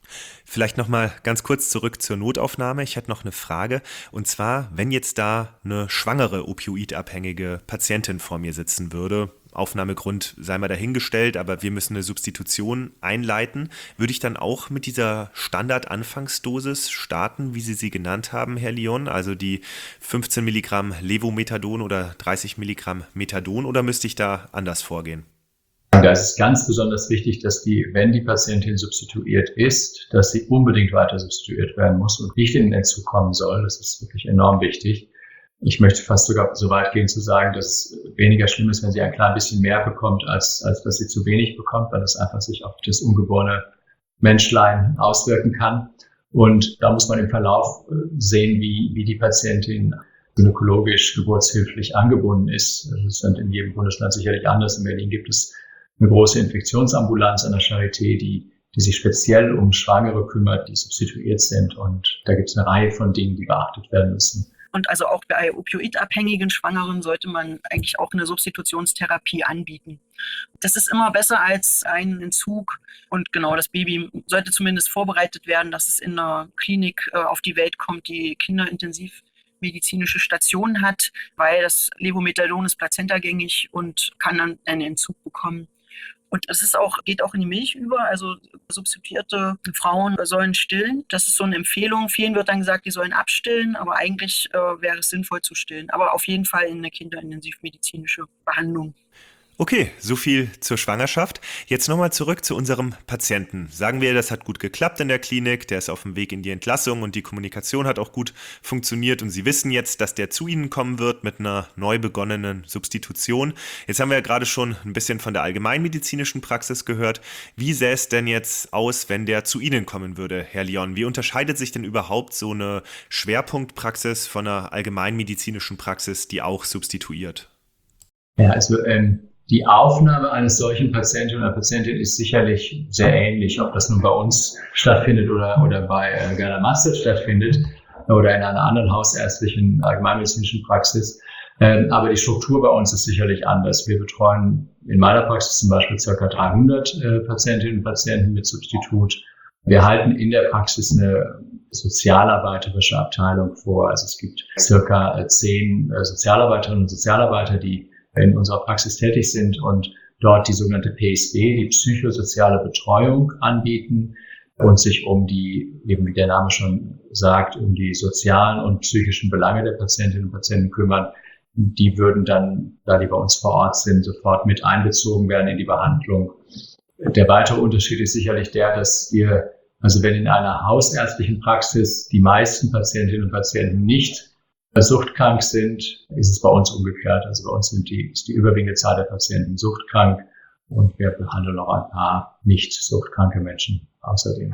[SPEAKER 1] Vielleicht nochmal ganz kurz zurück zur Notaufnahme. Ich hätte noch eine Frage. Und zwar, wenn jetzt da eine schwangere opioidabhängige Patientin vor mir sitzen würde, Aufnahmegrund sei mal dahingestellt, aber wir müssen eine Substitution einleiten, würde ich dann auch mit dieser Standard-Anfangsdosis starten, wie Sie sie genannt haben, Herr Lyon, also die fünfzehn Milligramm Levomethadon oder dreißig Milligramm Methadon, oder müsste ich da anders vorgehen?
[SPEAKER 3] Da ist es ganz besonders wichtig, dass die, wenn die Patientin substituiert ist, dass sie unbedingt weiter substituiert werden muss und nicht in den Entzug kommen soll. Das ist wirklich enorm wichtig. Ich möchte fast sogar so weit gehen zu sagen, dass es weniger schlimm ist, wenn sie ein klein bisschen mehr bekommt, als, als dass sie zu wenig bekommt, weil das einfach sich auf das ungeborene Menschlein auswirken kann. Und da muss man im Verlauf sehen, wie, wie die Patientin gynäkologisch, geburtshilflich angebunden ist. Das ist in jedem Bundesland sicherlich anders. In Berlin gibt es eine große Infektionsambulanz an der Charité, die, die sich speziell um Schwangere kümmert, die substituiert sind. Und da gibt es eine Reihe von Dingen, die beachtet werden müssen.
[SPEAKER 2] Und also auch bei opioidabhängigen Schwangeren sollte man eigentlich auch eine Substitutionstherapie anbieten. Das ist immer besser als ein Entzug. Und genau, das Baby sollte zumindest vorbereitet werden, dass es in einer Klinik äh, auf die Welt kommt, die kinderintensiv-medizinische Stationen hat, weil das Levomethadon ist plazentagängig und kann dann einen Entzug bekommen. Und es ist auch, geht auch in die Milch über, also substituierte Frauen sollen stillen. Das ist so eine Empfehlung. Vielen wird dann gesagt, die sollen abstillen, aber eigentlich äh, wäre es sinnvoll zu stillen. Aber auf jeden Fall in eine kinderintensivmedizinische Behandlung.
[SPEAKER 1] Okay, so viel zur Schwangerschaft. Jetzt nochmal zurück zu unserem Patienten. Sagen wir, das hat gut geklappt in der Klinik, der ist auf dem Weg in die Entlassung und die Kommunikation hat auch gut funktioniert und Sie wissen jetzt, dass der zu Ihnen kommen wird mit einer neu begonnenen Substitution. Jetzt haben wir ja gerade schon ein bisschen von der allgemeinmedizinischen Praxis gehört. Wie sähe es denn jetzt aus, wenn der zu Ihnen kommen würde, Herr Lyon? Wie unterscheidet sich denn überhaupt so eine Schwerpunktpraxis von einer allgemeinmedizinischen Praxis, die auch substituiert?
[SPEAKER 3] Ja, also ähm die Aufnahme eines solchen Patienten oder Patientin ist sicherlich sehr ähnlich, ob das nun bei uns stattfindet oder, oder bei äh, Gerda Mastel stattfindet oder in einer anderen hausärztlichen, allgemeinmedizinischen Praxis. Ähm, aber die Struktur bei uns ist sicherlich anders. Wir betreuen in meiner Praxis zum Beispiel ca. dreihundert äh, Patientinnen und Patienten mit Substitut. Wir halten in der Praxis eine sozialarbeiterische Abteilung vor. Also es gibt ca. zehn äh, Sozialarbeiterinnen und Sozialarbeiter, die in unserer Praxis tätig sind und dort die sogenannte P S B, die psychosoziale Betreuung anbieten und sich um die, eben wie der Name schon sagt, um die sozialen und psychischen Belange der Patientinnen und Patienten kümmern. Die würden dann, da die bei uns vor Ort sind, sofort mit einbezogen werden in die Behandlung. Der weitere Unterschied ist sicherlich der, dass wir, also wenn in einer hausärztlichen Praxis die meisten Patientinnen und Patienten nicht suchtkrank sind, ist es bei uns umgekehrt. Also bei uns sind die, ist die überwiegende Zahl der Patienten suchtkrank und wir behandeln auch ein paar nicht suchtkranke Menschen außerdem.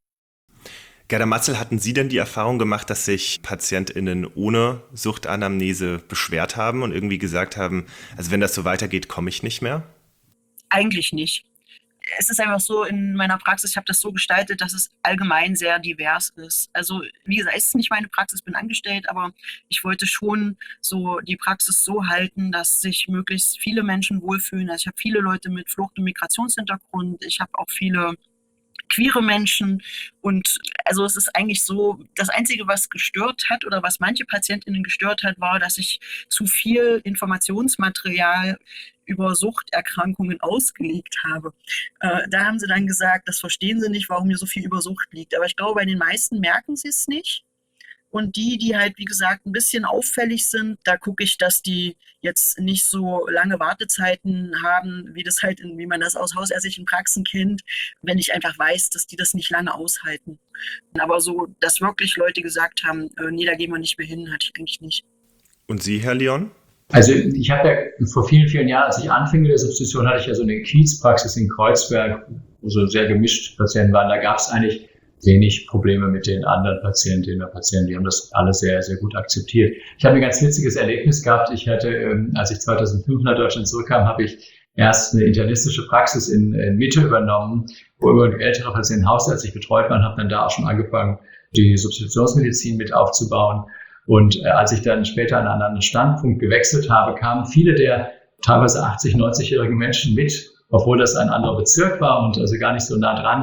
[SPEAKER 1] Gerda Matzel, hatten Sie denn die Erfahrung gemacht, dass sich PatientInnen ohne Suchtanamnese beschwert haben und irgendwie gesagt haben, also wenn das so weitergeht, komme ich nicht mehr?
[SPEAKER 2] Eigentlich nicht. Es ist einfach so in meiner Praxis, ich habe das so gestaltet, dass es allgemein sehr divers ist. Also wie gesagt, es ist nicht meine Praxis, bin angestellt, aber ich wollte schon so die Praxis so halten, dass sich möglichst viele Menschen wohlfühlen. Also ich habe viele Leute mit Flucht- und Migrationshintergrund, ich habe auch viele queere Menschen und also es ist eigentlich so, das Einzige, was gestört hat oder was manche PatientInnen gestört hat, war, dass ich zu viel Informationsmaterial über Suchterkrankungen ausgelegt habe. Äh, da haben sie dann gesagt, das verstehen sie nicht, warum hier so viel über Sucht liegt. Aber ich glaube, bei den meisten merken sie es nicht. Und die, die halt, wie gesagt, ein bisschen auffällig sind, da gucke ich, dass die jetzt nicht so lange Wartezeiten haben, wie das halt, in, wie man das aus hausärztlichen Praxen kennt, wenn ich einfach weiß, dass die das nicht lange aushalten. Aber so, dass wirklich Leute gesagt haben, äh, nee, da gehen wir nicht mehr hin, hatte ich eigentlich nicht.
[SPEAKER 1] Und Sie, Herr Lyon?
[SPEAKER 3] Also ich habe ja vor vielen, vielen Jahren, als ich anfing mit der Substitution, hatte ich ja so eine Kiezpraxis in Kreuzberg, wo so sehr gemischt Patienten waren. Da gab es eigentlich wenig Probleme mit den anderen Patientinnen und Patienten. Die haben das alle sehr, sehr gut akzeptiert. Ich habe ein ganz witziges Erlebnis gehabt. Ich hatte, als ich zweitausendfünf nach Deutschland zurückkam, habe ich erst eine internistische Praxis in, in Mitte übernommen, wo über ältere Patienten hausärztlich betreut waren, habe dann da auch schon angefangen, die Substitutionsmedizin mit aufzubauen. Und äh, als ich dann später an einen anderen Standpunkt gewechselt habe, kamen viele der teilweise achtzig-, neunzigjährigen Menschen mit, obwohl das ein anderer Bezirk war und also gar nicht so nah dran.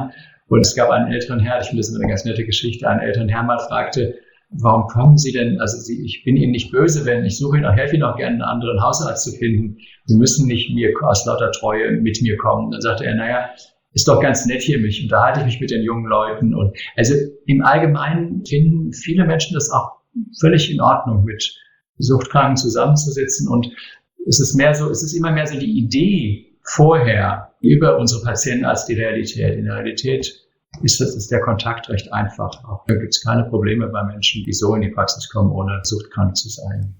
[SPEAKER 3] Und es gab einen älteren Herr, ich finde das immer eine ganz nette Geschichte, einen älteren Herr mal fragte, warum kommen Sie denn, also Sie, ich bin Ihnen nicht böse, wenn ich suche Ihnen auch, helfe Ihnen auch gerne einen anderen Hausarzt zu finden. Sie müssen nicht mir aus lauter Treue mit mir kommen. Dann sagte er, naja, ist doch ganz nett hier, mich unterhalte ich mich mit den jungen Leuten. Und also im Allgemeinen finden viele Menschen das auch völlig in Ordnung, mit Suchtkranken zusammenzusitzen. Und es ist mehr so, es ist immer mehr so die Idee vorher über unsere Patienten als die Realität. In der Realität ist das, ist der Kontakt recht einfach. Auch da gibt es keine Probleme bei Menschen, die so in die Praxis kommen, ohne suchtkrank zu sein.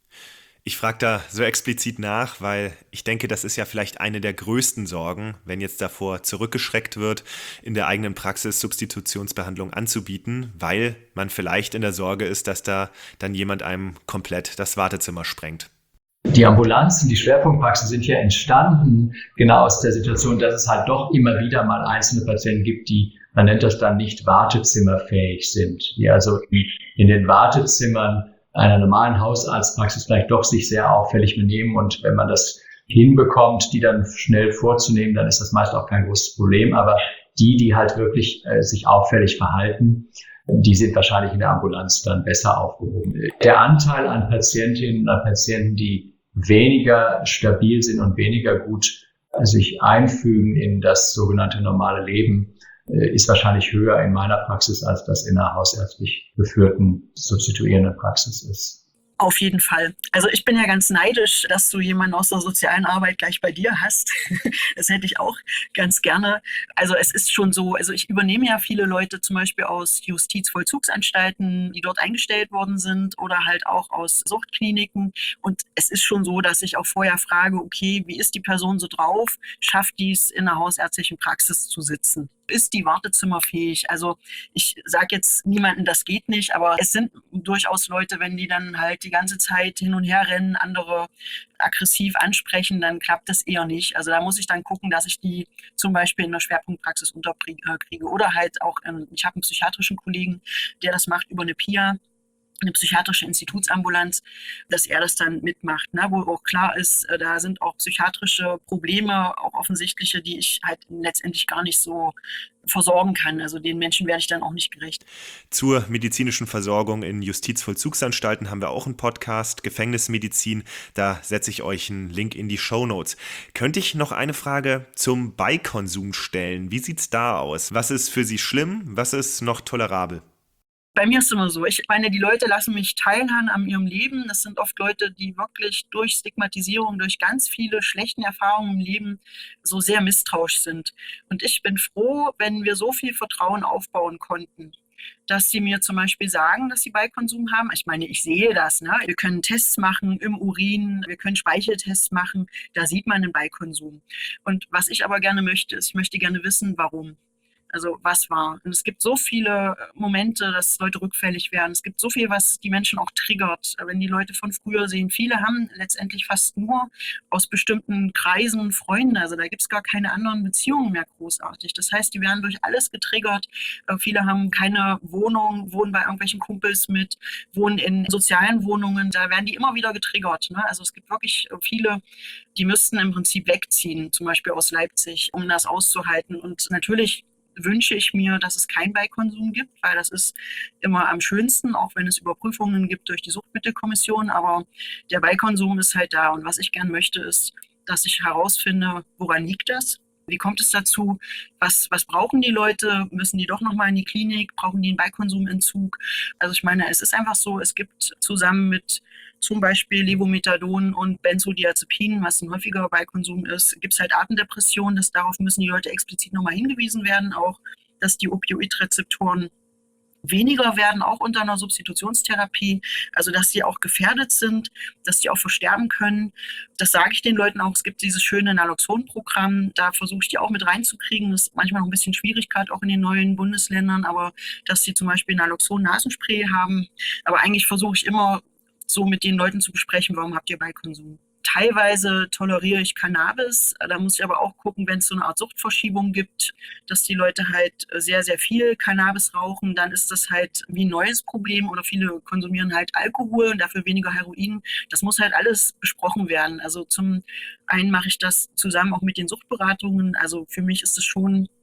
[SPEAKER 1] Ich frage da so explizit nach, weil ich denke, das ist ja vielleicht eine der größten Sorgen, wenn jetzt davor zurückgeschreckt wird, in der eigenen Praxis Substitutionsbehandlung anzubieten, weil man vielleicht in der Sorge ist, dass da dann jemand einem komplett das Wartezimmer sprengt.
[SPEAKER 3] Die Ambulanzen, die Schwerpunktpraxen sind ja entstanden genau aus der Situation, dass es halt doch immer wieder mal einzelne Patienten gibt, die, man nennt das dann, nicht wartezimmerfähig sind, die also in den Wartezimmern einer normalen Hausarztpraxis vielleicht doch sich sehr auffällig benehmen, und wenn man das hinbekommt, die dann schnell vorzunehmen, dann ist das meist auch kein großes Problem, aber die, die halt wirklich äh, sich auffällig verhalten, die sind wahrscheinlich in der Ambulanz dann besser aufgehoben. Der Anteil an Patientinnen und an Patienten, die weniger stabil sind und weniger gut sich einfügen in das sogenannte normale Leben, ist wahrscheinlich höher in meiner Praxis, als das in einer hausärztlich geführten substituierenden Praxis ist.
[SPEAKER 2] Auf jeden Fall. Also ich bin ja ganz neidisch, dass du jemanden aus der sozialen Arbeit gleich bei dir hast. Das hätte ich auch ganz gerne. Also es ist schon so, also ich übernehme ja viele Leute zum Beispiel aus Justizvollzugsanstalten, die dort eingestellt worden sind, oder halt auch aus Suchtkliniken. Und es ist schon so, dass ich auch vorher frage, okay, wie ist die Person so drauf? Schafft die es, in einer hausärztlichen Praxis zu sitzen? Ist die wartezimmerfähig? Also ich sage jetzt niemandem, das geht nicht, aber es sind durchaus Leute, wenn die dann halt die ganze Zeit hin und her rennen, andere aggressiv ansprechen, dann klappt das eher nicht. Also da muss ich dann gucken, dass ich die zum Beispiel in der Schwerpunktpraxis unterkriege. Oder halt auch, ich habe einen psychiatrischen Kollegen, der das macht über eine P I A, eine psychiatrische Institutsambulanz, dass er das dann mitmacht, ne? Wo auch klar ist, da sind auch psychiatrische Probleme, auch offensichtliche, die ich halt letztendlich gar nicht so versorgen kann. Also den Menschen werde ich dann auch nicht gerecht.
[SPEAKER 1] Zur medizinischen Versorgung in Justizvollzugsanstalten haben wir auch einen Podcast, Gefängnismedizin. Da setze ich euch einen Link in die Shownotes. Könnte ich noch eine Frage zum Beikonsum stellen? Wie sieht's da aus? Was ist für Sie schlimm? Was ist noch tolerabel?
[SPEAKER 2] Bei mir ist es immer so, ich meine, die Leute lassen mich teilhaben an ihrem Leben. Das sind oft Leute, die wirklich durch Stigmatisierung, durch ganz viele schlechte Erfahrungen im Leben so sehr misstrauisch sind. Und ich bin froh, wenn wir so viel Vertrauen aufbauen konnten, dass sie mir zum Beispiel sagen, dass sie Beikonsum haben. Ich meine, ich sehe das, ne? Wir können Tests machen im Urin, wir können Speicheltests machen, da sieht man den Beikonsum. Und was ich aber gerne möchte, ist, ich möchte gerne wissen, warum. Also was war? Und es gibt so viele Momente, dass Leute rückfällig werden. Es gibt so viel, was die Menschen auch triggert, wenn die Leute von früher sehen. Viele haben letztendlich fast nur aus bestimmten Kreisen Freunde. Also da gibt es gar keine anderen Beziehungen mehr großartig. Das heißt, die werden durch alles getriggert. Viele haben keine Wohnung, wohnen bei irgendwelchen Kumpels mit, wohnen in sozialen Wohnungen. Da werden die immer wieder getriggert, ne? Also es gibt wirklich viele, die müssten im Prinzip wegziehen, zum Beispiel aus Leipzig, um das auszuhalten. Und natürlich wünsche ich mir, dass es keinen Beikonsum gibt, weil das ist immer am schönsten, auch wenn es Überprüfungen gibt durch die Suchtmittelkommission. Aber der Beikonsum ist halt da. Und was ich gern möchte, ist, dass ich herausfinde, woran liegt das? Wie kommt es dazu? Was, was brauchen die Leute? Müssen die doch nochmal in die Klinik? Brauchen die einen Beikonsumentzug? Also ich meine, es ist einfach so, es gibt zusammen mit zum Beispiel Levomethadon und Benzodiazepin, was ein häufiger Beikonsum ist, gibt es halt Atemdepressionen. Das, darauf müssen die Leute explizit nochmal hingewiesen werden, auch dass die Opioidrezeptoren weniger werden, auch unter einer Substitutionstherapie, also dass sie auch gefährdet sind, dass sie auch versterben können. Das sage ich den Leuten auch. Es gibt dieses schöne Naloxon-Programm, da versuche ich die auch mit reinzukriegen. Das ist manchmal noch ein bisschen Schwierigkeit, auch in den neuen Bundesländern, aber dass sie zum Beispiel Naloxon-Nasenspray haben. Aber eigentlich versuche ich immer so mit den Leuten zu besprechen, warum habt ihr Beikonsum? Teilweise toleriere ich Cannabis, da muss ich aber auch gucken, wenn es so eine Art Suchtverschiebung gibt, dass die Leute halt sehr, sehr viel Cannabis rauchen, dann ist das halt wie ein neues Problem, oder viele konsumieren halt Alkohol und dafür weniger Heroin. Das muss halt alles besprochen werden. Also zum einen mache ich das zusammen auch mit den Suchtberatungen, also für mich ist es schon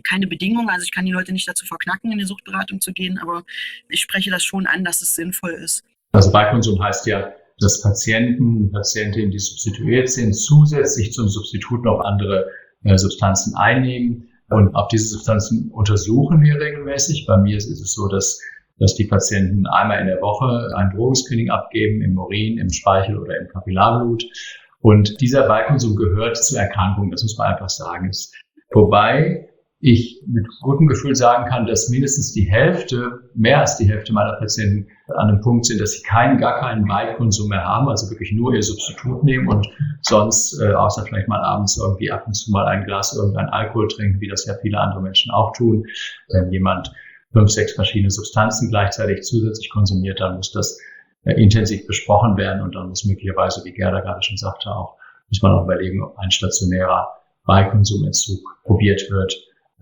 [SPEAKER 2] keine Bedingung. Also ich kann die Leute nicht dazu verknacken, in die Suchtberatung zu gehen, aber ich spreche das schon an, dass es sinnvoll ist.
[SPEAKER 3] Also Beikonsum heißt ja, dass Patienten, Patientinnen, die substituiert sind, zusätzlich zum Substitut noch andere äh, Substanzen einnehmen. Und auch diese Substanzen untersuchen wir regelmäßig. Bei mir ist es so, dass, dass die Patienten einmal in der Woche ein Drogenscreening abgeben, im Urin, im Speichel oder im Kapillarblut. Und dieser Beikonsum gehört zur Erkrankung, das muss man einfach sagen. Ist, wobei ich mit gutem Gefühl sagen kann, dass mindestens die Hälfte, mehr als die Hälfte meiner Patienten an dem Punkt sind, dass sie keinen, gar keinen Beikonsum mehr haben, also wirklich nur ihr Substitut nehmen und sonst, äh, außer vielleicht mal abends irgendwie ab und zu mal ein Glas irgendein Alkohol trinken, wie das ja viele andere Menschen auch tun. Wenn jemand fünf, sechs verschiedene Substanzen gleichzeitig zusätzlich konsumiert, dann muss das äh, intensiv besprochen werden und dann muss möglicherweise, wie Gerda gerade schon sagte, auch, muss man auch überlegen, ob ein stationärer Beikonsumentzug probiert wird.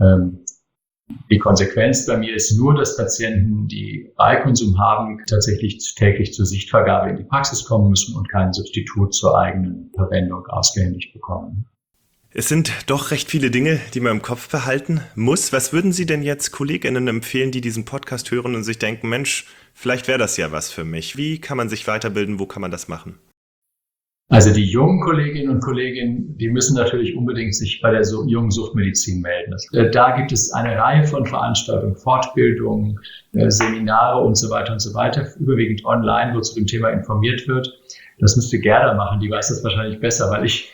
[SPEAKER 3] Die Konsequenz bei mir ist nur, dass Patienten, die Beikonsum haben, tatsächlich täglich zur Sichtvergabe in die Praxis kommen müssen und kein Substitut zur eigenen Verwendung ausgehändigt bekommen.
[SPEAKER 1] Es sind doch recht viele Dinge, die man im Kopf behalten muss. Was würden Sie denn jetzt KollegInnen empfehlen, die diesen Podcast hören und sich denken, Mensch, vielleicht wäre das ja was für mich. Wie kann man sich weiterbilden? Wo kann man das machen?
[SPEAKER 3] Also die jungen Kolleginnen und Kollegen, die müssen natürlich unbedingt sich bei der jungen Suchtmedizin melden. Da gibt es eine Reihe von Veranstaltungen, Fortbildungen, Seminare und so weiter und so weiter, überwiegend online, wo zu dem Thema informiert wird. Das müsste Gerda machen, die weiß das wahrscheinlich besser, weil ich...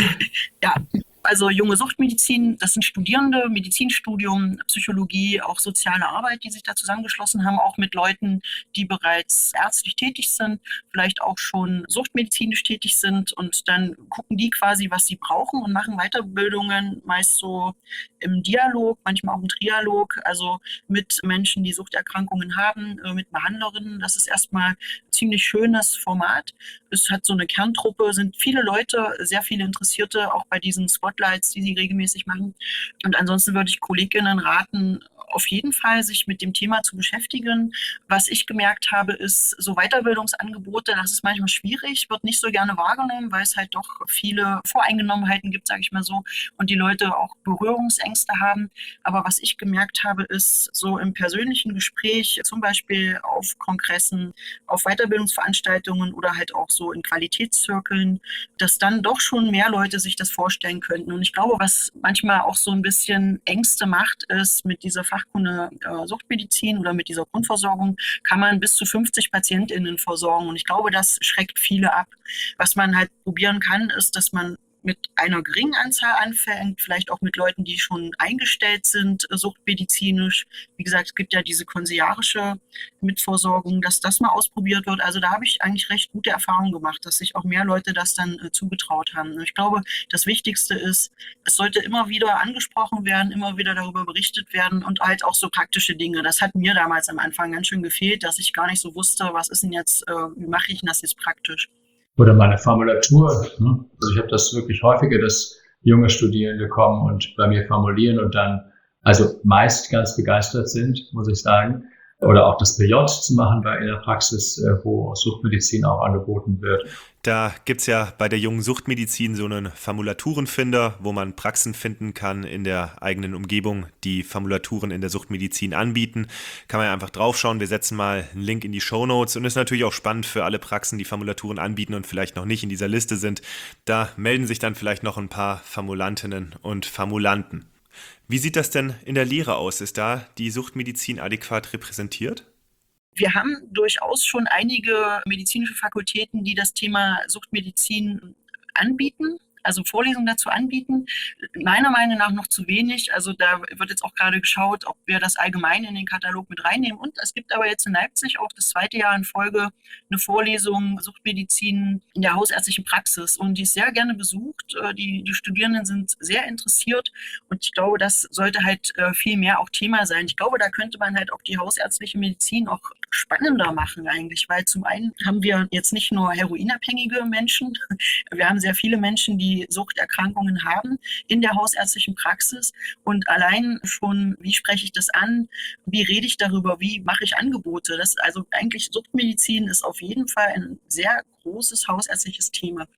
[SPEAKER 2] Ja, also junge Suchtmedizin, das sind Studierende, Medizinstudium, Psychologie, auch soziale Arbeit, die sich da zusammengeschlossen haben, auch mit Leuten, die bereits ärztlich tätig sind, vielleicht auch schon suchtmedizinisch tätig sind und dann gucken die quasi, was sie brauchen und machen Weiterbildungen, meist so im Dialog, manchmal auch im Trialog, also mit Menschen, die Suchterkrankungen haben, mit Behandlerinnen. Das ist erstmal ein ziemlich schönes Format. Es hat so eine Kerntruppe, sind viele Leute, sehr viele Interessierte, auch bei diesen Spotlights, die sie regelmäßig machen. Und ansonsten würde ich Kolleginnen raten, auf jeden Fall sich mit dem Thema zu beschäftigen. Was ich gemerkt habe, ist so Weiterbildungsangebote, das ist manchmal schwierig, wird nicht so gerne wahrgenommen, weil es halt doch viele Voreingenommenheiten gibt, sage ich mal so, und die Leute auch Berührungsängste haben. Aber was ich gemerkt habe, ist so im persönlichen Gespräch, zum Beispiel auf Kongressen, auf Weiterbildungsveranstaltungen oder halt auch so in Qualitätszirkeln, dass dann doch schon mehr Leute sich das vorstellen könnten. Und ich glaube, was manchmal auch so ein bisschen Ängste macht, ist mit dieser Fachkunde äh, Suchtmedizin oder mit dieser Grundversorgung kann man bis zu fünfzig PatientInnen versorgen. Und ich glaube, das schreckt viele ab. Was man halt probieren kann, ist, dass man mit einer geringen Anzahl anfängt, vielleicht auch mit Leuten, die schon eingestellt sind, äh, suchtmedizinisch. Wie gesagt, es gibt ja diese konsigliarische Mitversorgung, dass das mal ausprobiert wird. Also da habe ich eigentlich recht gute Erfahrungen gemacht, dass sich auch mehr Leute das dann äh, zugetraut haben. Und ich glaube, das Wichtigste ist, es sollte immer wieder angesprochen werden, immer wieder darüber berichtet werden und halt auch so praktische Dinge. Das hat mir damals am Anfang ganz schön gefehlt, dass ich gar nicht so wusste, was ist denn jetzt, äh, wie mache ich denn das jetzt praktisch?
[SPEAKER 3] Oder meine Formulatur. Ne? Also ich habe das wirklich häufiger, dass junge Studierende kommen und bei mir formulieren und dann also meist ganz begeistert sind, muss ich sagen. Oder auch das B J zu machen bei in der Praxis, wo Suchtmedizin auch angeboten wird.
[SPEAKER 1] Da gibt's ja bei der jungen Suchtmedizin so einen Formulaturenfinder, wo man Praxen finden kann in der eigenen Umgebung, die Formulaturen in der Suchtmedizin anbieten. Kann man ja einfach draufschauen. Wir setzen mal einen Link in die Shownotes und ist natürlich auch spannend für alle Praxen, die Formulaturen anbieten und vielleicht noch nicht in dieser Liste sind. Da melden sich dann vielleicht noch ein paar Formulantinnen und Formulanten. Wie sieht das denn in der Lehre aus? Ist da die Suchtmedizin adäquat repräsentiert?
[SPEAKER 2] Wir haben durchaus schon einige medizinische Fakultäten, die das Thema Suchtmedizin anbieten, also Vorlesungen dazu anbieten. Meiner Meinung nach noch zu wenig. Also da wird jetzt auch gerade geschaut, ob wir das allgemein in den Katalog mit reinnehmen. Und es gibt aber jetzt in Leipzig auch das zweite Jahr in Folge eine Vorlesung Suchtmedizin in der hausärztlichen Praxis. Und die ist sehr gerne besucht. Die, die Studierenden sind sehr interessiert. Und ich glaube, das sollte halt viel mehr auch Thema sein. Ich glaube, da könnte man halt auch die hausärztliche Medizin auch spannender machen eigentlich. Weil zum einen haben wir jetzt nicht nur heroinabhängige Menschen. Wir haben sehr viele Menschen, die Suchterkrankungen haben in der hausärztlichen Praxis und allein schon, wie spreche ich das an, wie rede ich darüber, wie mache ich Angebote, das also eigentlich Suchtmedizin ist auf jeden Fall ein sehr großes hausärztliches Thema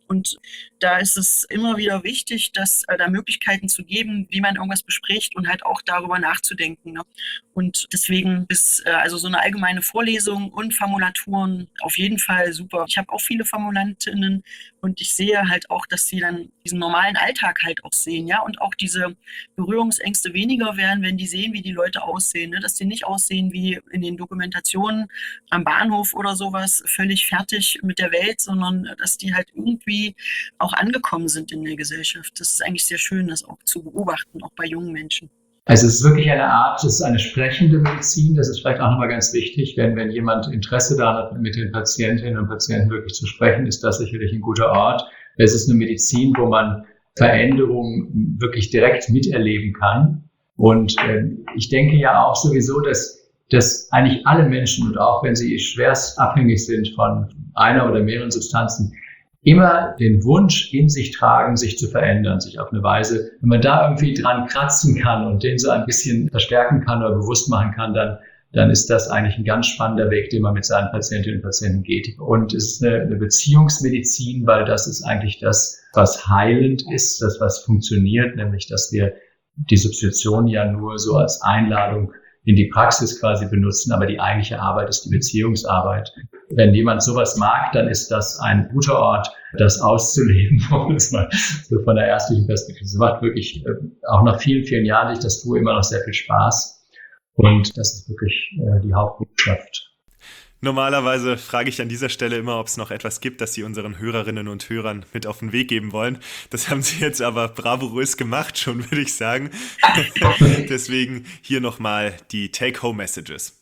[SPEAKER 2] Und da ist es immer wieder wichtig, dass äh, da Möglichkeiten zu geben, wie man irgendwas bespricht und halt auch darüber nachzudenken. Ne? Und deswegen ist äh, also so eine allgemeine Vorlesung und Formulaturen auf jeden Fall super. Ich habe auch viele Formulantinnen und ich sehe halt auch, dass sie dann diesen normalen Alltag halt auch sehen, ja, und auch diese Berührungsängste weniger werden, wenn die sehen, wie die Leute aussehen, ne? Dass die nicht aussehen wie in den Dokumentationen am Bahnhof oder sowas, völlig fertig mit der Welt, sondern dass die halt irgendwie auch angekommen sind in der Gesellschaft. Das ist eigentlich sehr schön, das auch zu beobachten, auch bei jungen Menschen.
[SPEAKER 3] Also es ist wirklich eine Art, es ist eine sprechende Medizin, das ist vielleicht auch nochmal ganz wichtig, wenn, wenn jemand Interesse daran hat, mit den Patientinnen und Patienten wirklich zu sprechen, ist das sicherlich ein guter Ort. Es ist eine Medizin, wo man Veränderungen wirklich direkt miterleben kann. Und äh, ich denke ja auch sowieso, dass, dass eigentlich alle Menschen, und auch wenn sie schwerst abhängig sind von einer oder mehreren Substanzen, immer den Wunsch in sich tragen, sich zu verändern, sich auf eine Weise, wenn man da irgendwie dran kratzen kann und den so ein bisschen verstärken kann oder bewusst machen kann, dann, dann ist das eigentlich ein ganz spannender Weg, den man mit seinen Patientinnen und Patienten geht. Und es ist eine, eine Beziehungsmedizin, weil das ist eigentlich das, was heilend ist, das, was funktioniert, nämlich, dass wir die Substitution ja nur so als Einladung in die Praxis quasi benutzen, aber die eigentliche Arbeit ist die Beziehungsarbeit. Wenn jemand sowas mag, dann ist das ein guter Ort, das auszuleben, um es mal so von der ärztlichen Perspektive. Es macht wirklich auch nach vielen, vielen Jahren, ich das tue, immer noch sehr viel Spaß. Und das ist wirklich die Hauptbotschaft.
[SPEAKER 1] Normalerweise frage ich an dieser Stelle immer, ob es noch etwas gibt, das Sie unseren Hörerinnen und Hörern mit auf den Weg geben wollen. Das haben Sie jetzt aber bravourös gemacht, schon würde ich sagen. Deswegen hier nochmal die Take-Home-Messages.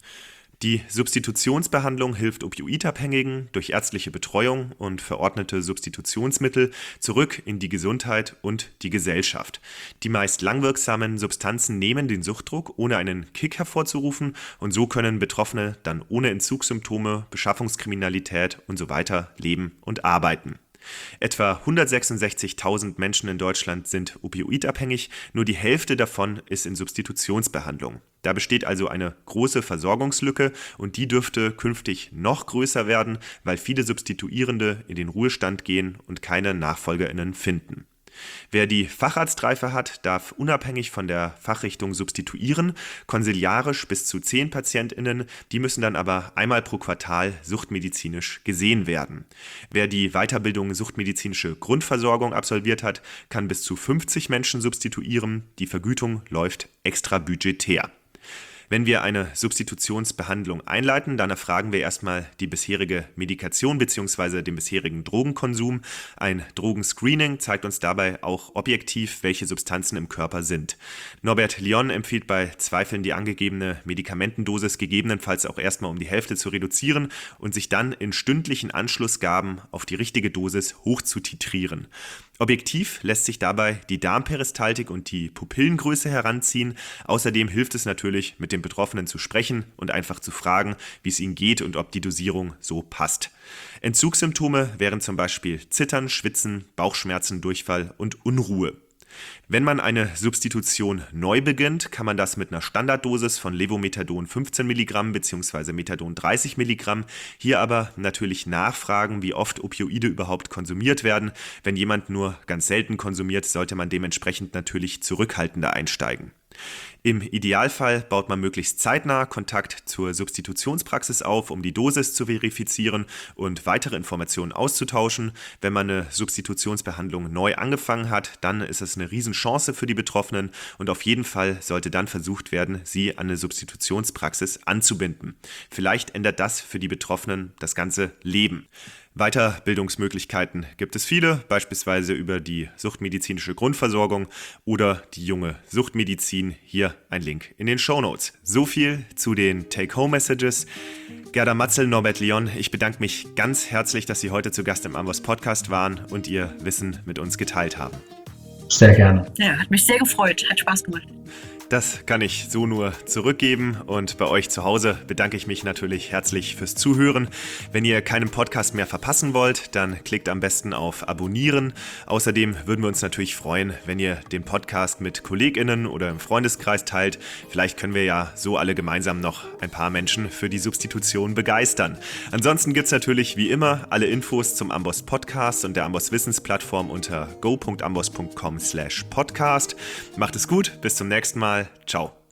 [SPEAKER 1] Die Substitutionsbehandlung hilft Opioidabhängigen durch ärztliche Betreuung und verordnete Substitutionsmittel zurück in die Gesundheit und die Gesellschaft. Die meist langwirksamen Substanzen nehmen den Suchtdruck, ohne einen Kick hervorzurufen, und so können Betroffene dann ohne Entzugssymptome, Beschaffungskriminalität und so weiter leben und arbeiten. Etwa hundertsechsundsechzigtausend Menschen in Deutschland sind opioidabhängig, nur die Hälfte davon ist in Substitutionsbehandlung. Da besteht also eine große Versorgungslücke und die dürfte künftig noch größer werden, weil viele Substituierende in den Ruhestand gehen und keine NachfolgerInnen finden. Wer die Facharztreife hat, darf unabhängig von der Fachrichtung substituieren, konsiliarisch bis zu zehn PatientInnen, die müssen dann aber einmal pro Quartal suchtmedizinisch gesehen werden. Wer die Weiterbildung suchtmedizinische Grundversorgung absolviert hat, kann bis zu fünfzig Menschen substituieren, die Vergütung läuft extrabudgetär. Wenn wir eine Substitutionsbehandlung einleiten, dann erfragen wir erstmal die bisherige Medikation bzw. den bisherigen Drogenkonsum. Ein Drogenscreening zeigt uns dabei auch objektiv, welche Substanzen im Körper sind. Norbert Lyon empfiehlt bei Zweifeln die angegebene Medikamentendosis gegebenenfalls auch erstmal um die Hälfte zu reduzieren und sich dann in stündlichen Anschlussgaben auf die richtige Dosis hochzutitrieren. Objektiv lässt sich dabei die Darmperistaltik und die Pupillengröße heranziehen. Außerdem hilft es natürlich, mit dem Betroffenen zu sprechen und einfach zu fragen, wie es ihnen geht und ob die Dosierung so passt. Entzugssymptome wären zum Beispiel Zittern, Schwitzen, Bauchschmerzen, Durchfall und Unruhe. Wenn man eine Substitution neu beginnt, kann man das mit einer Standarddosis von Levometadon fünfzehn Milligramm bzw. Methadon dreißig Milligramm. Hier aber natürlich nachfragen, wie oft Opioide überhaupt konsumiert werden. Wenn jemand nur ganz selten konsumiert, sollte man dementsprechend natürlich zurückhaltender einsteigen. Im Idealfall baut man möglichst zeitnah Kontakt zur Substitutionspraxis auf, um die Dosis zu verifizieren und weitere Informationen auszutauschen. Wenn man eine Substitutionsbehandlung neu angefangen hat, dann ist es eine Riesenchance für die Betroffenen und auf jeden Fall sollte dann versucht werden, sie an eine Substitutionspraxis anzubinden. Vielleicht ändert das für die Betroffenen das ganze Leben. Weiterbildungsmöglichkeiten gibt es viele, beispielsweise über die suchtmedizinische Grundversorgung oder die junge Suchtmedizin. Hier ein Link in den Shownotes. So viel zu den Take-Home-Messages. Gerda Matzel, Norbert Lyon, ich bedanke mich ganz herzlich, dass Sie heute zu Gast im Amboss Podcast waren und Ihr Wissen mit uns geteilt haben.
[SPEAKER 3] Sehr gerne.
[SPEAKER 2] Ja, hat mich sehr gefreut, hat Spaß gemacht.
[SPEAKER 1] Das kann ich so nur zurückgeben und bei euch zu Hause bedanke ich mich natürlich herzlich fürs Zuhören. Wenn ihr keinen Podcast mehr verpassen wollt, dann klickt am besten auf Abonnieren. Außerdem würden wir uns natürlich freuen, wenn ihr den Podcast mit KollegInnen oder im Freundeskreis teilt. Vielleicht können wir ja so alle gemeinsam noch ein paar Menschen für die Substitution begeistern. Ansonsten gibt es natürlich wie immer alle Infos zum Amboss Podcast und der Amboss Wissensplattform unter go punkt amboss punkt com slash podcast. Macht es gut, bis zum nächsten Mal. Ciao.